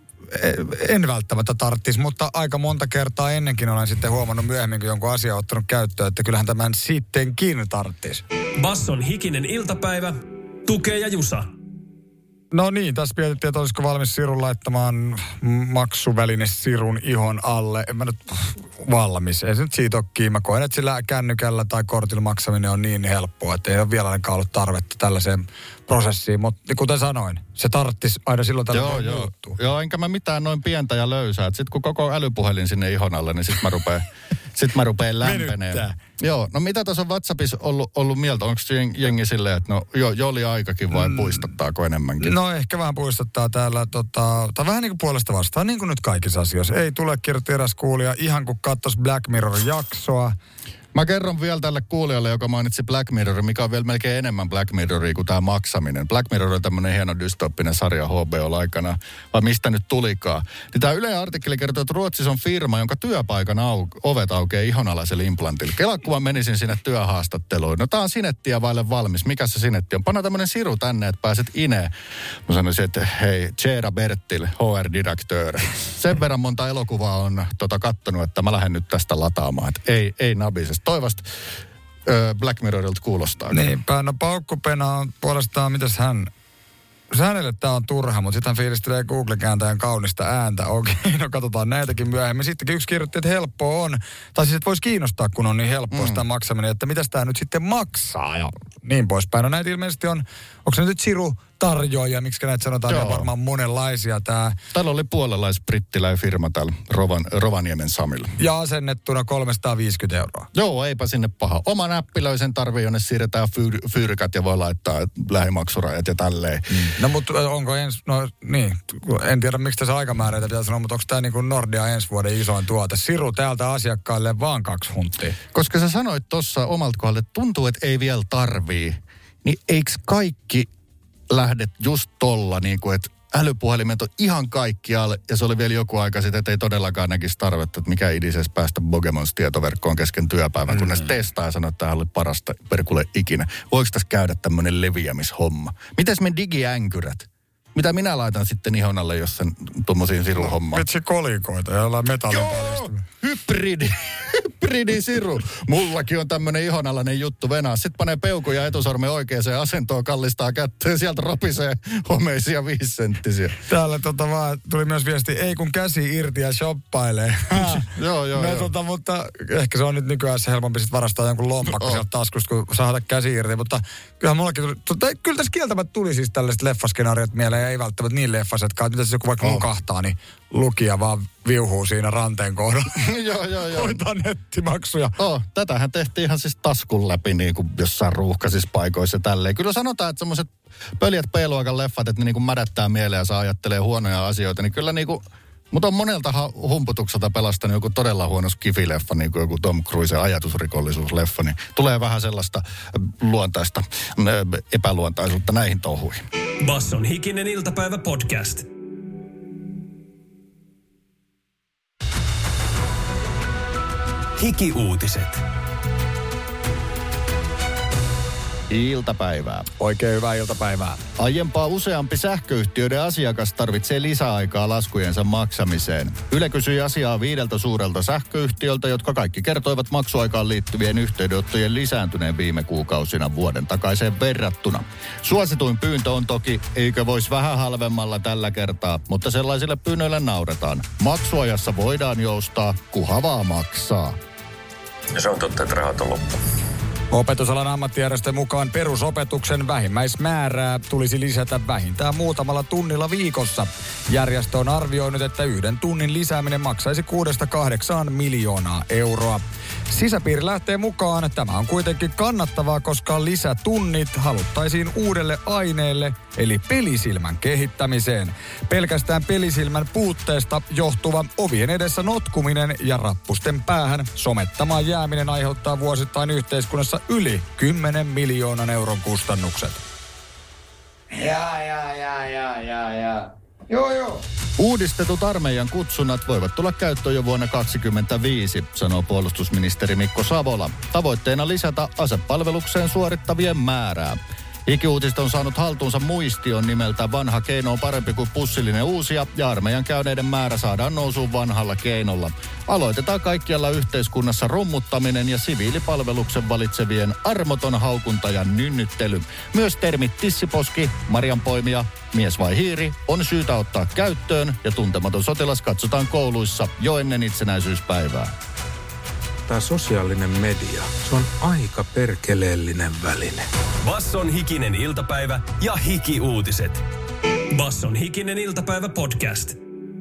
en välttämättä tarttis, mutta aika monta kertaa ennenkin olen sitten huomannut myöhemmin, kun jonkun asian ottanut käyttöön, että kyllähän tämän sittenkin tarttis. Basson hikinen iltapäivä, Tukee ja Jusa. No niin, tässä mietittiin, että olisiko valmis sirun laittamaan maksuväline sirun ihon alle. En mä nyt valmis. Ei se nyt siitä ole kiinni. Mä koen, että sillä kännykällä tai kortilla maksaminen on niin helppoa, että ei ole vielä ainakaan ollut tarvetta tällaiseen prosessiin. Mutta kuten sanoin, se tarttisi aina silloin tällä muuttuu. Joo, enkä mä mitään noin pientä ja löysää. Sitten kun koko älypuhelin sinne ihon alle, niin sit mä rupeen lämpeneen. Joo, no mitä tässä on WhatsAppissa ollut mieltä? Onko jengi silleen, että no jo oli aikakin vai puistattaako enemmänkin? No ehkä vähän puistattaa täällä, tai vähän niin kuin puolesta vastaan, niin kuin nyt kaikissa asioissa. Ei tule, kirjoitti eräs kuulija, ihan kuin katsoisi Black Mirror-jaksoa. Mä kerron vielä tälle kuulijalle, joka mainitsi Black Mirror, mikä on vielä melkein enemmän Black Mirroria kuin tämä maksaminen. Black Mirror on tämmöinen hieno dystoppinen sarja HBO-aikana, vai mistä nyt tulikaan. Niin tämä Ylen artikkeli kertoo, että Ruotsissa on firma, jonka työpaikan ovet aukeaa ihonalaiselle implantille. Kelakuva menisin sinne työhaastatteluun. No tää on sinettiä vaille valmis. Mikä se sinetti on? Panna tämmöinen siru tänne, että pääset ineen. Mä sanoisin, että hei, Ceera Bertil, HR-direktör. Sen verran monta elokuvaa on kattonut, että mä lähden nyt tästä lataamaan. Että ei nabisesta. Toivosta Black Mirrorilta kuulostaa. Niinpä, no Paukkupena on puolestaan, mitäs hänelle tämä on turha, mutta sitten hän fiilistelee Google-kääntäjän kaunista ääntä. Okei, no katsotaan näitäkin myöhemmin. Sittenkin yksi kirjoitti, että helppoa on. Tai siis, että voisi kiinnostaa, kun on niin helppoa sitä maksaminen, että mitäs tämä nyt sitten maksaa ja niin poispäin. No näitä ilmeisesti on, onko se nyt sirutarjoajia, miksi näitä sanotaan, ne on varmaan monenlaisia tämä. Täällä oli puolalais-brittiläinen firma täällä Rovaniemen Samilla. Ja asennettuna 350 €. Joo, eipä sinne paha. Oma näppilöisen tarvii, jonne siirretään fyyrkät ja voi laittaa lähimaksurajat ja tälleen. No mutta onko en tiedä miksi tässä aikamääreitä pitää sanoa, mutta onko tämä niin kuin Nordea ensi vuoden isoin tuote? Siru täältä asiakkaille vaan 2 hunttia. Koska sä sanoit tuossa omalta kohdalle, että tuntuu, että ei vielä tarvii, niin eikö kaikki lähdet just tolla, niin kuin, että älypuhelimet on ihan kaikkialle, ja se oli vielä joku aika sitten, että ei todellakaan näkisi tarvetta, että mikä idises päästä Bogemons tietoverkkoon kesken työpäivän, kunnes testaa ja sanoo, että tämä oli parasta perkulle ikinä. Voiko tässä käydä tämmöinen leviämishomma? Mites me digiänkyrät? Mitä minä laitan sitten ihon alle, jos sen tuommoisiin siruhommaan? Vitsi kolikoita, joilla metallipaljastumia. Hybridisiru. Mullakin on tämmönen ihonalainen juttu venaa. Sitten panee peukun ja etusormen oikeaan asentoon, kallistaa kättä ja sieltä ropisee homeisia 5-senttisiä. Täällä vaan tuli myös viesti, ei kun käsi irti ja shoppailee. Joo. Mutta ehkä se on nyt nykyään se helpompi sit varastaa jonkun lompakko sieltä taskusta, kun saada käsi irti. Mutta kyllähän mullakin tuli, kyllä tässä kieltämättä tuli siis tällaiset leffaskenaariot mieleen. ja ei välttämättä niin leffasetkaan. Mitä se joku vaikka nukahtaa, niin lukija vaan viuhuu siinä ranteen kohdalla. Joo. Hoitaa nettimaksuja. Tätähän tehtiin ihan siis taskun läpi niin kuin jossain ruuhkaisissa paikoissa ja tälleen. Kyllä sanotaan, että semmoiset pöljät B-luokan leffat, että ne niin kuin mädättää mieleen ja saa ajattelee huonoja asioita, niin kyllä niin kuin mutta on monelta humputukselta pelastanut joku todella huono skifileffa, niin kuin joku Tom Cruisen ajatusrikollisuusleffa, niin tulee vähän sellaista luontaista epäluontaisuutta näihin touhuihin. Basson hikinen iltapäivä podcast. Hiki-uutiset. Iltapäivää. Oikein hyvää iltapäivää. Aiempaa useampi sähköyhtiöiden asiakas tarvitsee lisäaikaa laskujensa maksamiseen. Yle kysyi asiaa 5 suurelta sähköyhtiöltä, jotka kaikki kertoivat maksuaikaan liittyvien yhteydenottojen lisääntyneen viime kuukausina vuoden takaiseen verrattuna. Suosituin pyyntö on toki, eikö voisi vähän halvemmalla tällä kertaa, mutta sellaisille pyynnöille nauretaan. Maksuajassa voidaan joustaa, kuha vaan maksaa. Ja se on totta, että rahat on loppu. Opetusalan ammattijärjestön mukaan perusopetuksen vähimmäismäärää tulisi lisätä vähintään muutamalla tunnilla viikossa. Järjestö on arvioinut, että 1 tunnin lisääminen maksaisi 6-8 miljoonaa euroa. Sisäpiiri lähtee mukaan. Tämä on kuitenkin kannattavaa, koska lisätunnit haluttaisiin uudelle aineelle, eli pelisilmän kehittämiseen. Pelkästään pelisilmän puutteesta johtuva ovien edessä notkuminen ja rappusten päähän somettamaan jääminen aiheuttaa vuosittain yhteiskunnassa yli 10 miljoonan euron kustannukset. Joo. Uudistetut armeijan kutsunnat voivat tulla käyttöön jo vuonna 2025, sanoo puolustusministeri Mikko Savola. Tavoitteena lisätä asepalvelukseen suorittavien määrää. Hiki-uutiset on saanut haltuunsa muistion nimeltä Vanha keino on parempi kuin pussillinen uusia ja armeijan käyneiden määrä saadaan nousuun vanhalla keinolla. Aloitetaan kaikkialla yhteiskunnassa rummuttaminen ja siviilipalveluksen valitsevien armoton haukunta ja nynnyttely. Myös termit tissiposki, marjanpoimija, mies vai hiiri on syytä ottaa käyttöön ja tuntematon sotilas katsotaan kouluissa jo ennen itsenäisyyspäivää. Tämä sosiaalinen media, se on aika perkeleellinen väline. Basson hikinen iltapäivä ja Hiki-uutiset. Basson hikinen iltapäivä podcast.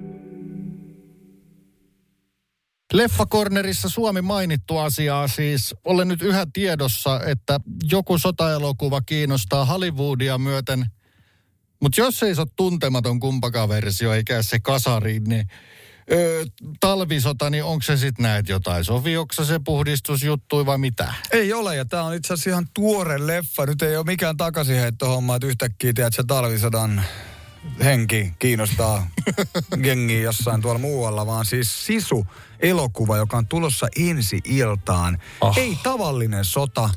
Leffakornerissa Suomi mainittu asiaa siis. Olen nyt yhä tiedossa, että joku sotaelokuva kiinnostaa Hollywoodia myöten. Mutta jos ei se ole tuntematon kumpakaan versio eikä se kasari, niin talvisota, niin onko se sitten näet jotain Sofioksa se puhdistusjuttui vai mitä? Ei ole, ja tämä on itse asiassa ihan tuore leffa. Nyt ei ole mikään takaisinheittohomma, että yhtäkkiä tiedät, se talvisodan henki kiinnostaa jengiä jossain tuolla muualla, vaan siis Sisu-elokuva, joka on tulossa ensi iltaan. Ei tavallinen sota,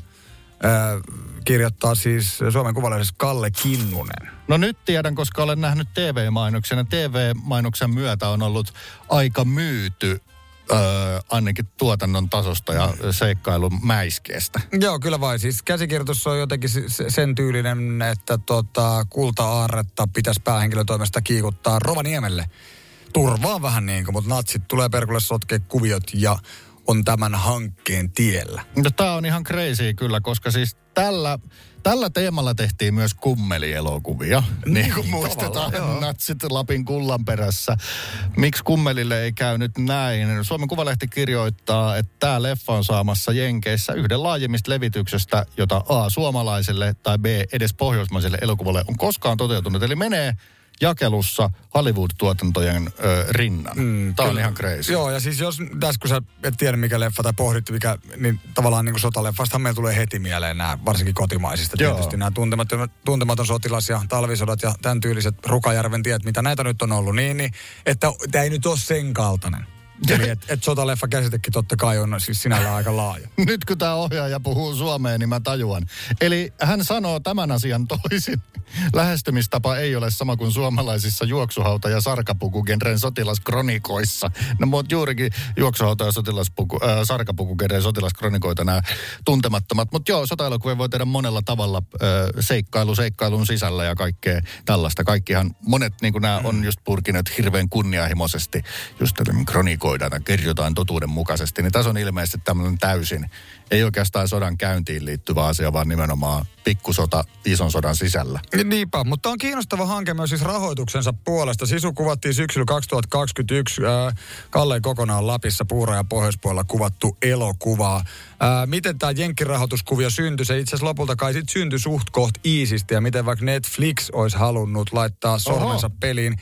kirjoittaa siis Suomen Kuvalehdissä Kalle Kinnunen. No nyt tiedän, koska olen nähnyt TV-mainoksen ja TV-mainoksen myötä on ollut aika myyty ainakin tuotannon tasosta ja seikkailun mäiskeestä. Joo, kyllä vain. Siis käsikirjoitus on jotenkin sen tyylinen, että kulta-aarretta pitäisi päähenkilön toimesta kiikuttaa Rovaniemelle. Turvaa vähän niin kuin, mutta natsit tulee perkulle sotkea kuviot ja on tämän hankkeen tiellä. No tää on ihan crazy kyllä, koska siis tällä teemalla tehtiin myös kummelielokuvia. Niin kuin muistetaan natsit Lapin kullan perässä. Miksi kummelille ei käy nyt näin? Suomen Kuvalehti kirjoittaa, että tämä leffa on saamassa Jenkeissä yhden laajemmista levityksestä, jota A suomalaiselle tai B edes pohjoismaiselle elokuvalle on koskaan toteutunut. Eli menee jakelussa Hollywood-tuotantojen rinnan. Tämä on ihan crazy. Joo, ja siis jos tässä kun sä et tiedä mikä leffa tai pohdit mikä, niin tavallaan niin kuin sotaleffastahan meillä tulee heti mieleen nämä, varsinkin kotimaisista tietysti, nämä tuntematon sotilas ja talvisodat ja tämän tyyliset Rukajärven tiet, mitä näitä nyt on ollut, niin että tämä ei nyt ole sen kaltainen. Eli että sotaleffa käsitekin totta kai on siis sinällään aika laaja. Nyt kun tämä ohjaaja puhuu suomeen, niin mä tajuan. Eli hän sanoo tämän asian toisin. Lähestymistapa ei ole sama kuin suomalaisissa juoksuhauta- ja sarkapukugenren sotilaskronikoissa. No mutta juurikin juoksuhauta- ja sarkapukugenren sotilaskronikoita nämä tuntemattomat. Mutta joo, sotaelokuvia voi tehdä monella tavalla seikkailun sisällä ja kaikkea tällaista. Kaikkihan monet niin kuin nämä on just purkineet hirveän kunnianhimoisesti just kronikoidaan ja kerrotaan totuuden mukaisesti. Niin tässä on ilmeisesti tämmöinen täysin, ei oikeastaan sodan käyntiin liittyvä asia, vaan nimenomaan pikkusota ison sodan sisällä. Niinpä, mutta on kiinnostava hanke myös siis rahoituksensa puolesta. Sisu kuvattiin syksyllä 2021 Kalleen kokonaan Lapissa Puurajan pohjoispuolella kuvattu elokuvaa. Miten tämä jenkkirahoituskuvio syntyi? Se itse asiassa lopulta kai sit syntyi suht koht iisisti ja miten vaikka Netflix olisi halunnut laittaa sormensa peliin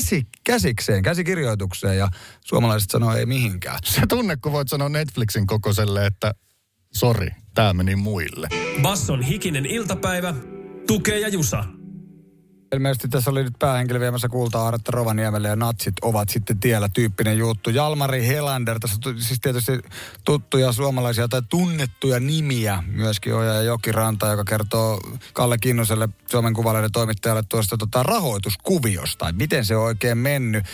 käsikirjoitukseen ja suomalaiset sanoo ei mihinkään. Se tunne, kun voit sanoa Netflixin kokoiselle, että sori, tää meni muille. Basson hikinen iltapäivä. Tukee ja Jusa. Ilmeisesti tässä oli nyt päähenkilö viemässä kulta-aaretta Rovaniemelle ja natsit ovat sitten tiellä tyyppinen juttu. Jalmari Helander, tässä on siis tietysti tuttuja suomalaisia tai tunnettuja nimiä. Myöskin Oja ja Jokiranta, joka kertoo Kalle Kinnoselle, Suomen Kuvalehden toimittajalle tuosta rahoituskuviosta. Miten se on oikein mennyt.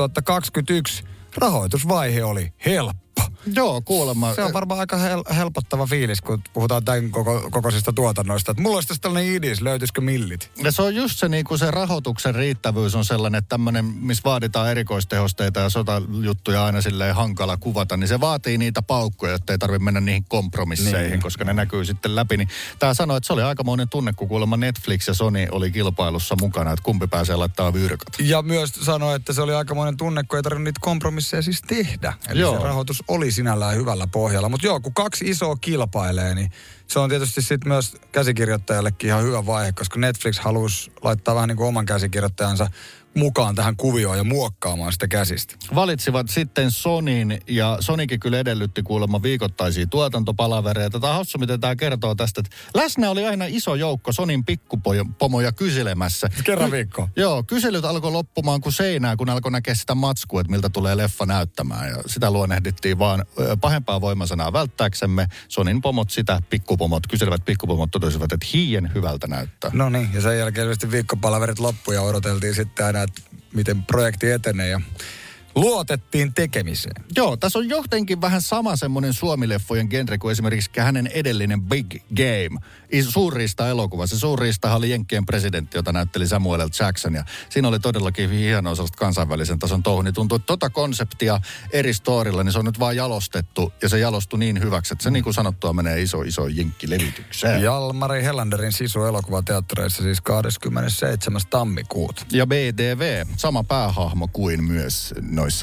2021 rahoitusvaihe oli helppo. Joo, kuulemma. Se on varmaan aika helpottava fiilis, kun puhutaan tämän kokoisista tuotannoista. Että mulla olisi tässä tällainen idis, löytyisikö millit? Ja se on just se, niin kuin se rahoituksen riittävyys on sellainen, että tämmöinen, missä vaaditaan erikoistehosteita ja sotajuttuja aina silleen hankala kuvata, niin se vaatii niitä paukkuja, jotta ei tarvitse mennä niihin kompromisseihin, koska ne näkyy sitten läpi. Niin tää sanoi, että se oli aikamoinen tunne, kun kuulemma Netflix ja Sony oli kilpailussa mukana, että kumpi pääsee laittaa virkat. Ja myös sanoi, että se oli aikamoinen tunne, kun ei tarvitse niitä kompromisseja siis tehdä. Eli se rahoitus oli sinällään hyvällä pohjalla. Mutta joo, kun 2 isoa kilpailee, niin se on tietysti sitten myös käsikirjoittajallekin ihan hyvä vaihe, koska Netflix halusi laittaa vähän niin kuin oman käsikirjoittajansa mukaan tähän kuvioon ja muokkaamaan sitä käsistä. Valitsivat sitten Sonyn ja Sonykin kyllä edellytti kuulemma viikoittaisia tuotantopalavereita. Tämä on hauska, miten tämä kertoo tästä, että läsnä oli aina iso joukko Sonyn pikkupomoja kyselemässä. Kerran viikko. Joo, kyselyt alkoi loppumaan kuin seinää, kun alkoi näkeä sitä matskua, että miltä tulee leffa näyttämään. Ja sitä luonnehdittiin vaan pahempaa voimasanaa välttääksemme. Sonyn pomot sitä, kyselevät pikkupomot totesivat, että hien hyvältä näyttää. No niin, ja sen jälkeen ilmeisesti viikkopalaverit loppu ja odoteltiin sitten aina, että miten projekti etenee ja luotettiin tekemiseen. Joo, tässä on jotenkin vähän sama semmoinen suomileffojen genre kuin esimerkiksi hänen edellinen Big Game. Suurriista-elokuva. Se suurriistahan oli Jenkkien presidentti, jota näytteli Samuel L. Jackson. Ja siinä oli todellakin hienoa sellaista kansainvälisen tason touhu. Niin tuntuu, että konseptia eri storilla, niin se on nyt vaan jalostettu. Ja se jalostui niin hyväksi, että se niin kuin sanottua menee iso jenkkilevitykseen. Jalmari Helanderin Sisu-elokuva teattereissa siis 27. tammikuuta. Ja BTV, sama päähahmo kuin myös noissa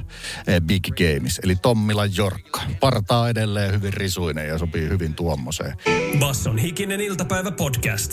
Big Games. Eli Tommila Jorkka. Partaa edelleen hyvin risuinen ja sopii hyvin tuommoiseen. Basson hikinen iltapäivä podcast.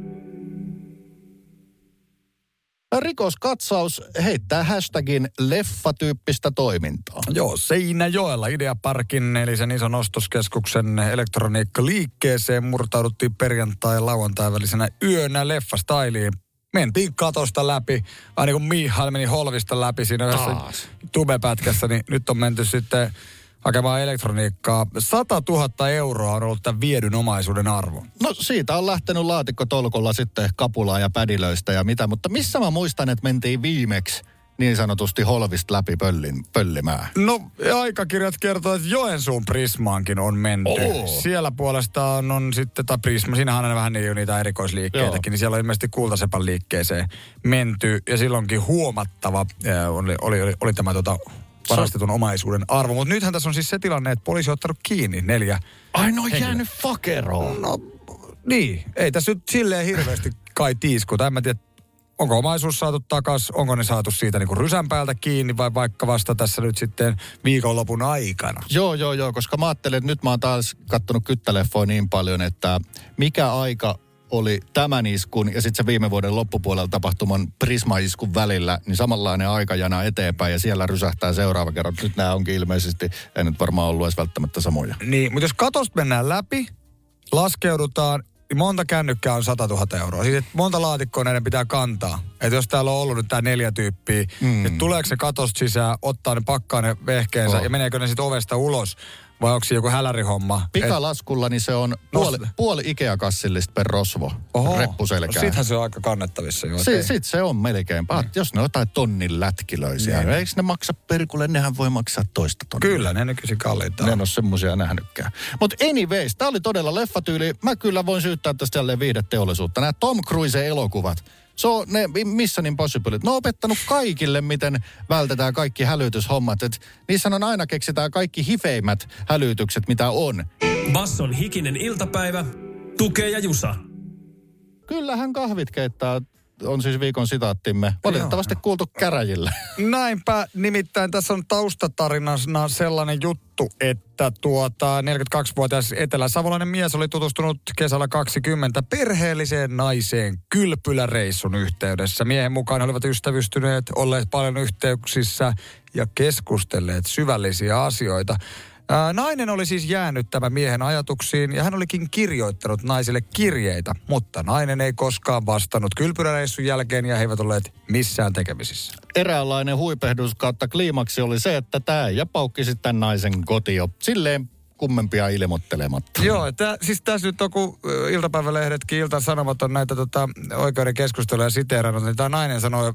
Rikoskatsaus heittää hashtagin leffatyyppistä toimintaa. Joo, Seinäjoella Ideaparkin eli sen ison ostoskeskuksen elektroniikkaliikkeeseen murtauduttiin perjantai- ja lauantai välisenä yönä leffastailiin. Mentiin katosta läpi, vähän niin kuin Mihail meni holvista läpi siinä yhdessä tubepätkässä, niin nyt on menty sitten hakemaan elektroniikkaa. 100 000 euroa on ollut tämän viedyn omaisuuden arvo. No siitä on lähtenyt laatikkotolkulla sitten kapulaa ja pädilöistä ja mitä, mutta missä mä muistan, että mentiin viimeksi niin sanotusti holvista läpi pöllimään? No aikakirjat kertoo, että Joensuun Prismaankin on menty. Siellä puolestaan on sitten tämä Prisma, siinähän on vähän niitä erikoisliikkeitäkin, niin siellä on ilmeisesti Kultasepän liikkeeseen menty. Ja silloinkin huomattava oli tämä varastetun omaisuuden arvo. Mutta nythän tässä on siis se tilanne, että poliisi on ottanut kiinni 4. Ai no jäänyt fakeroon. No niin, ei tässä nyt silleen hirveästi kai tiiskuta. En mä tiedä, onko omaisuus saatu takas, onko ne saatu siitä niinku rysän päältä kiinni vai vaikka vasta tässä nyt sitten viikonlopun aikana? Joo, koska mä ajattelin, että nyt mä oon taas kattonut kyttäleffoja niin paljon, että mikä aika oli tämän iskun ja sitten se viime vuoden loppupuolella tapahtuman Prisma-iskun välillä, niin samanlainen aikajana eteenpäin ja siellä rysähtää seuraava kerran. Nyt nämä onkin ilmeisesti, ei nyt varmaan ollut edes välttämättä samoja. Niin, mutta jos katosta mennään läpi, laskeudutaan, niin monta kännykkää on 100 000 euroa. Siis monta laatikkoa näiden pitää kantaa. Että jos täällä on ollut nyt tää 4 tyyppiä, niin tuleeko se katosta sisään, ottaa ne, pakkaa ne vehkeensä ja meneekö ne sitten ovesta ulos? Vai onko se joku häläri-homma? Pikalaskulla niin se on puoli Ikea-kassillista per rosvo reppuselkään. Sittenhän se on aika kannettavissa jo. Sitten se on melkein. Jos ne on jotain tonnin lätkilöisiä, niin eikö ne maksa perkulle? Nehän voi maksaa 2 tonnia. Kyllä, ne nykyisin kalliita. Ne en ole semmoisia nähnytkään. Mutta anyways, tää oli todella leffatyyli. Mä kyllä voin syyttää tästä jälleen viihdeteollisuutta. Nämä Tom Cruisen elokuvat. Se on ne Mission Impossible. Ne on opettanut kaikille, miten vältetään kaikki hälytyshommat. Et niissä on aina keksitään kaikki hifeimmät hälytykset, mitä on. Basson hikinen iltapäivä. Tukee ja Jusa. Kyllähän kahvit keittää, on siis viikon sitaattimme. Valitettavasti kuultu käräjillä. Näinpä, nimittäin tässä on taustatarinana sellainen juttu, että 42-vuotias eteläsavolainen mies oli tutustunut kesällä 20 perheelliseen naiseen kylpyläreissun yhteydessä. Miehen mukaan he olivat ystävystyneet, olleet paljon yhteyksissä ja keskustelleet syvällisiä asioita. Nainen oli siis jäänyt tämän miehen ajatuksiin ja hän olikin kirjoittanut naisille kirjeitä, mutta nainen ei koskaan vastannut kylpyläreissun jälkeen ja he eivät olleet missään tekemisissä. Eräänlainen huipehdus kautta kliimaksi oli se, että tämä äijä paukki sitten naisen kotio. Silleen kummempia ilmoittelematta. Joo, siis tässä nyt on, kun iltapäivälehdetkin, Ilta-Sanomat on näitä oikeuden keskusteluja siteerannut, niin tämä nainen sanoi,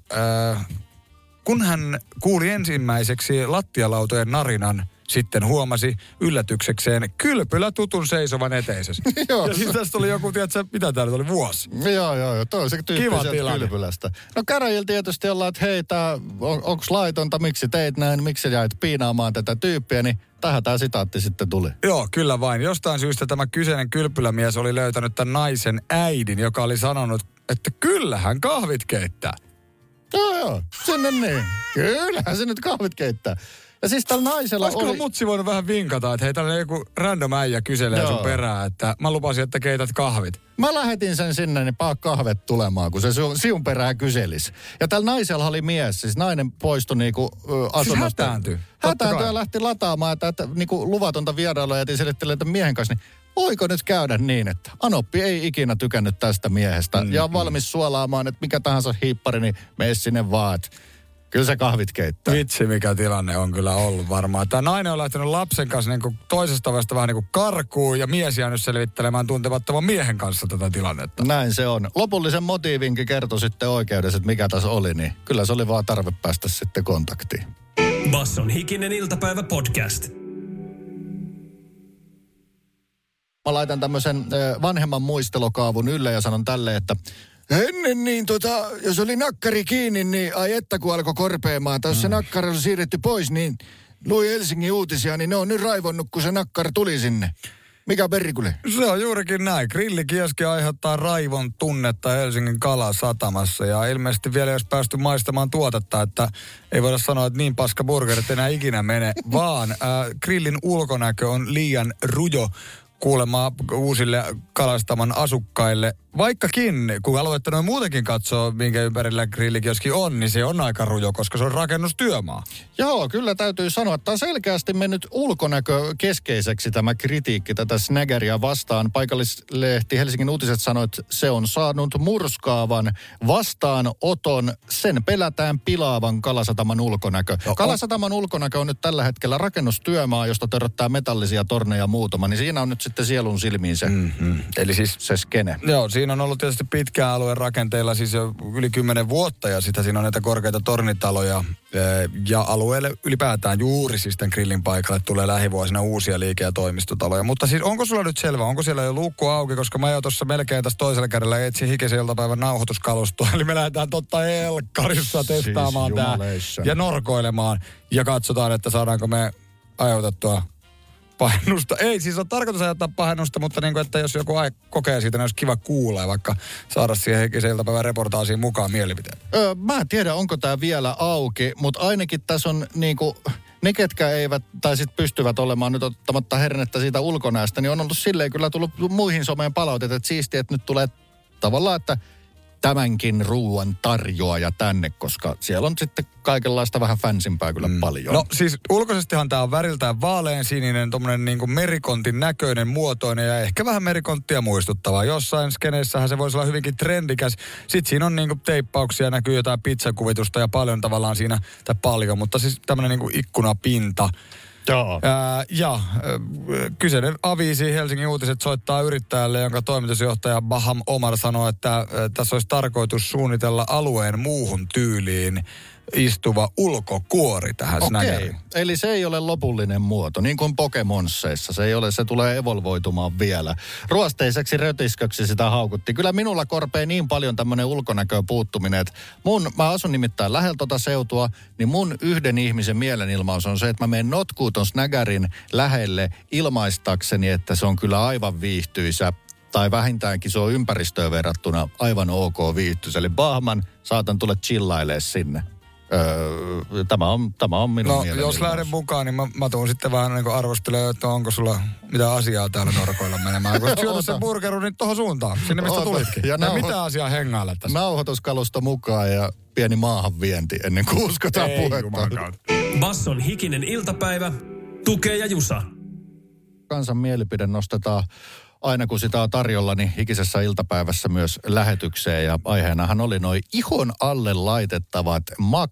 kun hän kuuli ensimmäiseksi lattialautojen narinan, sitten huomasi yllätyksekseen kylpylä tutun seisovan eteisessä. Ja siis tästä oli joku, tiedätkö, mitä täällä oli, vuosi. Joo, toi on se tyyppi sieltä kylpylästä. No käräjillä tietysti ollaan, että hei, onko laitonta, miksi teit näin, miksi jäit piinaamaan tätä tyyppiä, niin tähän tämä sitaatti sitten tuli. Joo, kyllä vain. Jostain syystä tämä kyseinen kylpylämies oli löytänyt tämän naisen äidin, joka oli sanonut, että kyllähän kahvit keittää. Joo, sinne niin. Kyllähän se nyt kahvit keittää. Ja siis tällä naisella olisiko mutsi voinut vähän vinkata, että hei, tällainen joku random äijä kyselee sun perään, että mä lupasin, että keität kahvit. Mä lähetin sen sinne, niin kahvet tulemaan, kun se siun perää kyselisi. Ja tällä naisella oli mies, siis nainen poistui niinku asunnosta. Siis hätääntyi? Hätääntyi ja lähti lataamaan, että niinku luvatonta vierailua jätin selittelemään tämän miehen kanssa, niin voiko nyt käydä niin, että Anoppi ei ikinä tykännyt tästä miehestä ja on valmis suolaamaan, että mikä tahansa hiippari, niin mene sinne vaan, kyllä se kahvit keittää. Vitsi, mikä tilanne on kyllä ollut varmaan. Tämä nainen on lähtenyt lapsen kanssa niin kuin toisesta ovesta vähän niin kuin karkuun ja mies jäänyt selvittelemään tuntemattoman miehen kanssa tätä tilannetta. Näin se on. Lopullisen motiivinkin kertoi sitten oikeudessa, että mikä tässä oli, niin kyllä se oli vaan tarve päästä sitten kontaktiin. Basson hikinen iltapäivä podcast. Mä laitan tämmöisen vanhemman muistelokaavun ylle ja sanon tälleen, että ennen niin jos oli nakkari kiinni, niin ai että kun alkoi korpeamaan. Tai jos se nakkari on siirretty pois, niin lui Helsingin uutisia, niin ne on nyt raivonnut, kun se nakkar tuli sinne. Mikä perikule? Se on juurikin näin. Grillikioski aiheuttaa raivon tunnetta Helsingin Kalasatamassa. Ja ilmeisesti vielä ei olisi päästy maistamaan tuotetta, että ei voida sanoa, että niin paska burgerit enää ikinä mene. Vaan grillin ulkonäkö on liian rujo kuulemaa uusille Kalastaman asukkaille. Vaikkakin, kun aluetta noin muutenkin katsoo, minkä ympärillä grillikioski on, niin se on aika rujo, koska se on rakennustyömaa. Joo, kyllä täytyy sanoa, että on selkeästi mennyt ulkonäkö keskeiseksi tämä kritiikki tätä snägeriä vastaan. Paikallislehti Helsingin Uutiset sanoi, että se on saanut murskaavan vastaanoton. Sen pelätään pilaavan Kalasataman ulkonäkö. Kalasataman ulkonäkö on nyt tällä hetkellä rakennustyömaa, josta törröttää metallisia torneja muutama, niin siinä on nyt sitten sielun silmiin se, eli siis se skene. Joo, siinä on ollut tietysti pitkään alueen rakenteilla siis jo yli 10 vuotta ja sitä siinä on näitä korkeita tornitaloja ja alueelle ylipäätään juuri siis tämän grillin paikalle tulee lähivuosina uusia liike- ja toimistotaloja. Mutta siis onko sulla nyt selvä, onko siellä jo luukku auki, koska mä jo tuossa melkein tässä toisella kädellä etsin hikisen iltapäivän nauhoituskalustoa, eli me lähdetään totta elkkarissa testaamaan siis tää ja norkoilemaan ja katsotaan, että saadaanko me aiheutettua pahennusta. Ei, siis on tarkoitus ajattaa pahennusta, mutta niin kuin, että jos joku kokee siitä, niin olisi kiva kuulla ja vaikka saada siihen hikisen iltapäivän reportaasiin mukaan mielipiteen. Mä en tiedä, onko tämä vielä auki, mutta ainakin tässä on niinku, ne ketkä eivät, tai sitten pystyvät olemaan nyt ottamatta hernettä siitä ulkonäöstä, niin on ollut silleen kyllä tullut muihin someen palautet, että siistiä, että nyt tulee tavallaan, että tämänkin ruuan tarjoaja tänne, koska siellä on sitten kaikenlaista vähän fansimpää kyllä paljon. No siis ulkoisestihan tämä on väriltään vaaleansininen, tommonen niinku merikontin näköinen, muotoinen ja ehkä vähän merikonttia muistuttava. Jossain skeneissähän se voisi olla hyvinkin trendikäs. Sitten siinä on niinku teippauksia, näkyy jotain pizzakuvitusta ja paljon tavallaan siinä, tai paljon, mutta siis tämmönen niinku ikkunapinta. Joo. Kyseinen aviisi Helsingin Uutiset soittaa yrittäjälle, jonka toimitusjohtaja Baham Omar sanoi, että tässä olisi tarkoitus suunnitella alueen muuhun tyyliin istuva ulkokuori tähän snägeriin. Eli se ei ole lopullinen muoto, niin kuin Pokemonsseissa. Se ei ole, se tulee evolvoitumaan vielä. Ruosteiseksi rötisköksi sitä haukuttiin. Kyllä minulla korpee niin paljon tämmöinen ulkonäköä puuttuminen, että mä asun nimittäin lähellä tota seutua, niin mun yhden ihmisen mielenilmaus on se, että mä menen notkuun ton snägärin lähelle ilmaistakseni, että se on kyllä aivan viihtyisä. tai vähintäänkin se on ympäristöön verrattuna aivan ok viihtys. Eli Bahman, saatan tulla chillailemaan sinne. Tämä on minun mieleeni. Jos lähden mukaan, niin mä tuun sitten vähän niin kuin arvostelemaan, että onko sulla mitä asiaa täällä Norkoilla menemään. Kun syötä sen burgeru, niin tohon suuntaan, sinne mistä tulitkin. Ja mitä asiaa hengailla tässä? Nauhoituskalusto mukaan ja pieni maahanvienti ennen kuin uskotaan puhetta. Basson hikinen iltapäivä, Tukee ja Jusa. Kansan mielipide nostetaan aina kun sitä on tarjolla, niin hikisessä iltapäivässä myös lähetykseen. Ja aiheenahan oli noi ihon alle laitettavat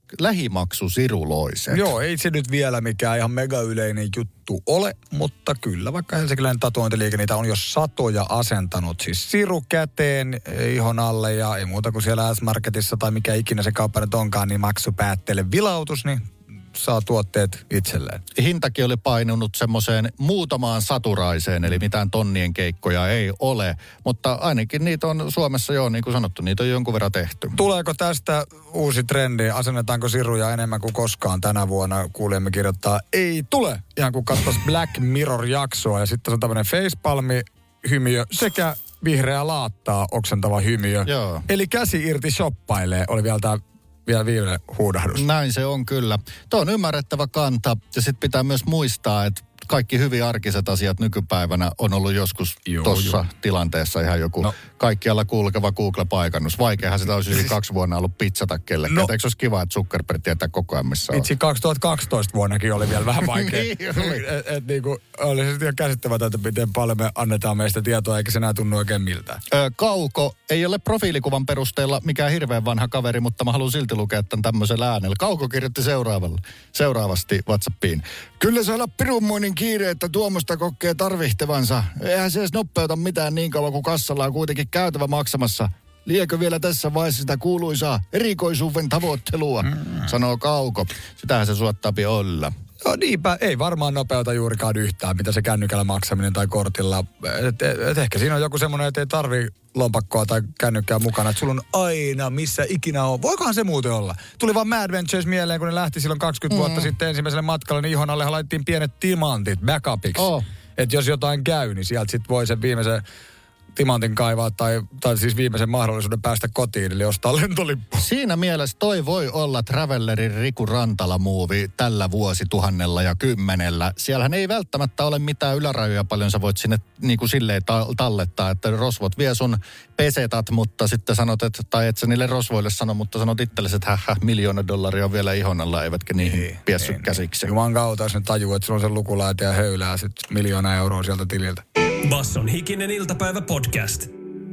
lähimaksusiruloiset. Joo, ei se nyt vielä mikään ihan mega yleinen juttu ole, mutta kyllä vaikka helsinkiläinen tatuointiliike niitä on jo satoja asentanut. Siis siru käteen ihon alle ja ei muuta kuin siellä S-Marketissa tai mikä ikinä se kauppa nyt onkaan, niin maksupäätteelle vilautus, niin saa tuotteet itselleen. Hintakin oli painunut semmoiseen muutamaan saturaiseen, eli mitään tonnien keikkoja ei ole. Mutta ainakin niitä on Suomessa jo, niin kuin sanottu, niitä on jonkun verran tehty. Tuleeko tästä uusi trendi? Asennetaanko siruja enemmän kuin koskaan tänä vuonna? Kuulijemme kirjoittaa, ei tule. Ihan kun katsoisi Black Mirror-jaksoa ja sitten on tämmöinen facepalmi-hymiö sekä vihreä laattaa oksentava hymiö. Joo. Eli käsi irti shoppailee, oli vielä viimeinen huudahdus. Näin se on kyllä. Tuo on ymmärrettävä kanta ja sitten pitää myös muistaa, että kaikki hyvin arkiset asiat nykypäivänä on ollut joskus tuossa tilanteessa ihan joku kaikkialla kulkeva Google-paikannus. Vaikeahan sitä olisi yli 2 vuonna ollut pizzata kellekään. Eikö se olisi kiva, että Zuckerberg tietää koko ajan missä on? Itse 2012 vuonnakin oli vielä vähän vaikea. Niinku, oli se ihan käsittämätöntä, miten paljon me annetaan meistä tietoa, eikä se enää tunnu oikein miltään. Kauko ei ole profiilikuvan perusteella mikään hirveän vanha kaveri, mutta mä haluan silti lukea tämän tämmöisellä äänellä. Kauko kirjoitti seuraavasti WhatsAppiin. Kyllä se olla pirunmoinen kiire, että tuommoista kokee tarvihtavansa. Eihän se edes nopeuta mitään niin kauan, kun kassalla on kuitenkin käytävä maksamassa. Liekö vielä tässä vaiheessa sitä kuuluisaa erikoisuuden tavoittelua, sanoo Kauko. Sitähän se suottaapi olla. No niinpä, ei varmaan nopeuta juurikaan yhtään, mitä se kännykällä maksaminen tai kortilla. Et ehkä siinä on joku semmoinen, että ei tarvi lompakkoa tai kännykkää mukana. Että sulla on aina, missä ikinä on. Voikohan se muuten olla? Tuli vaan Mad Ventures mieleen, kun ne lähti silloin 20 vuotta sitten ensimmäiselle matkalle, niin ihon alle laitettiin pienet timantit backupiksi. Että jos jotain käy, niin sieltä sitten voi sen viimeisen timantin kaivaa tai siis viimeisen mahdollisuuden päästä kotiin, eli ostaa lentolippu. Siinä mielessä toi voi olla Travellerin Riku Rantala-muuvi tällä vuosituhannella ja 10. Siellähän ei välttämättä ole mitään ylärajoja paljon, sä voit sinne niin kuin silleen tallettaa, että rosvot vie sun pesetat, mutta sitten sanot, että, tai et sä niille rosvoille sano, mutta sanot itsellesi, että $1 miljoonaa on vielä ihon alla, eivätkä niihin piessyt käsiksi. Juman kautta, jos ne tajuu, että sulla on se lukulaite ja höylää sitten $1 miljoonaa sieltä tililtä. Basson hikinen iltapäivä podcast.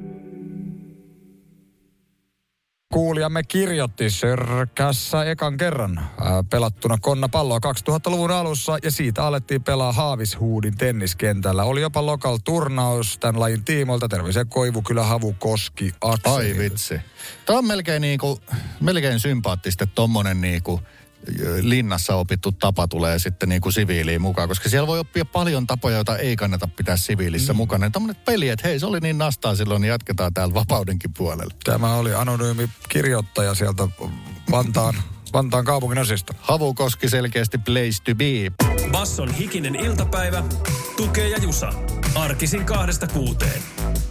Kuulijamme kirjoitti Sörkässä ekan kerran pelattuna konnapalloa 2000-luvun alussa ja siitä alettiin pelaa Haavishuudin tenniskentällä. Oli jopa lokal-turnaus tämän lajin tiimoilta. Terveisiä Koivukylä, Havukoski, Akseli. Ai vitsi. Tämä on melkein sympaattista, että tommonen linnassa opittu tapa tulee sitten siviiliin mukaan, koska siellä voi oppia paljon tapoja, joita ei kannata pitää siviilissä mukana. Ja tommonen peli, että hei, se oli niin nastaa silloin, niin jatketaan täällä vapaudenkin puolella. Tämä oli anonyymi kirjoittaja sieltä Vantaan kaupungin osista. Havukoski selkeästi place to be. Basson hikinen iltapäivä, Tukee ja Jusa. Arkisin 2-6.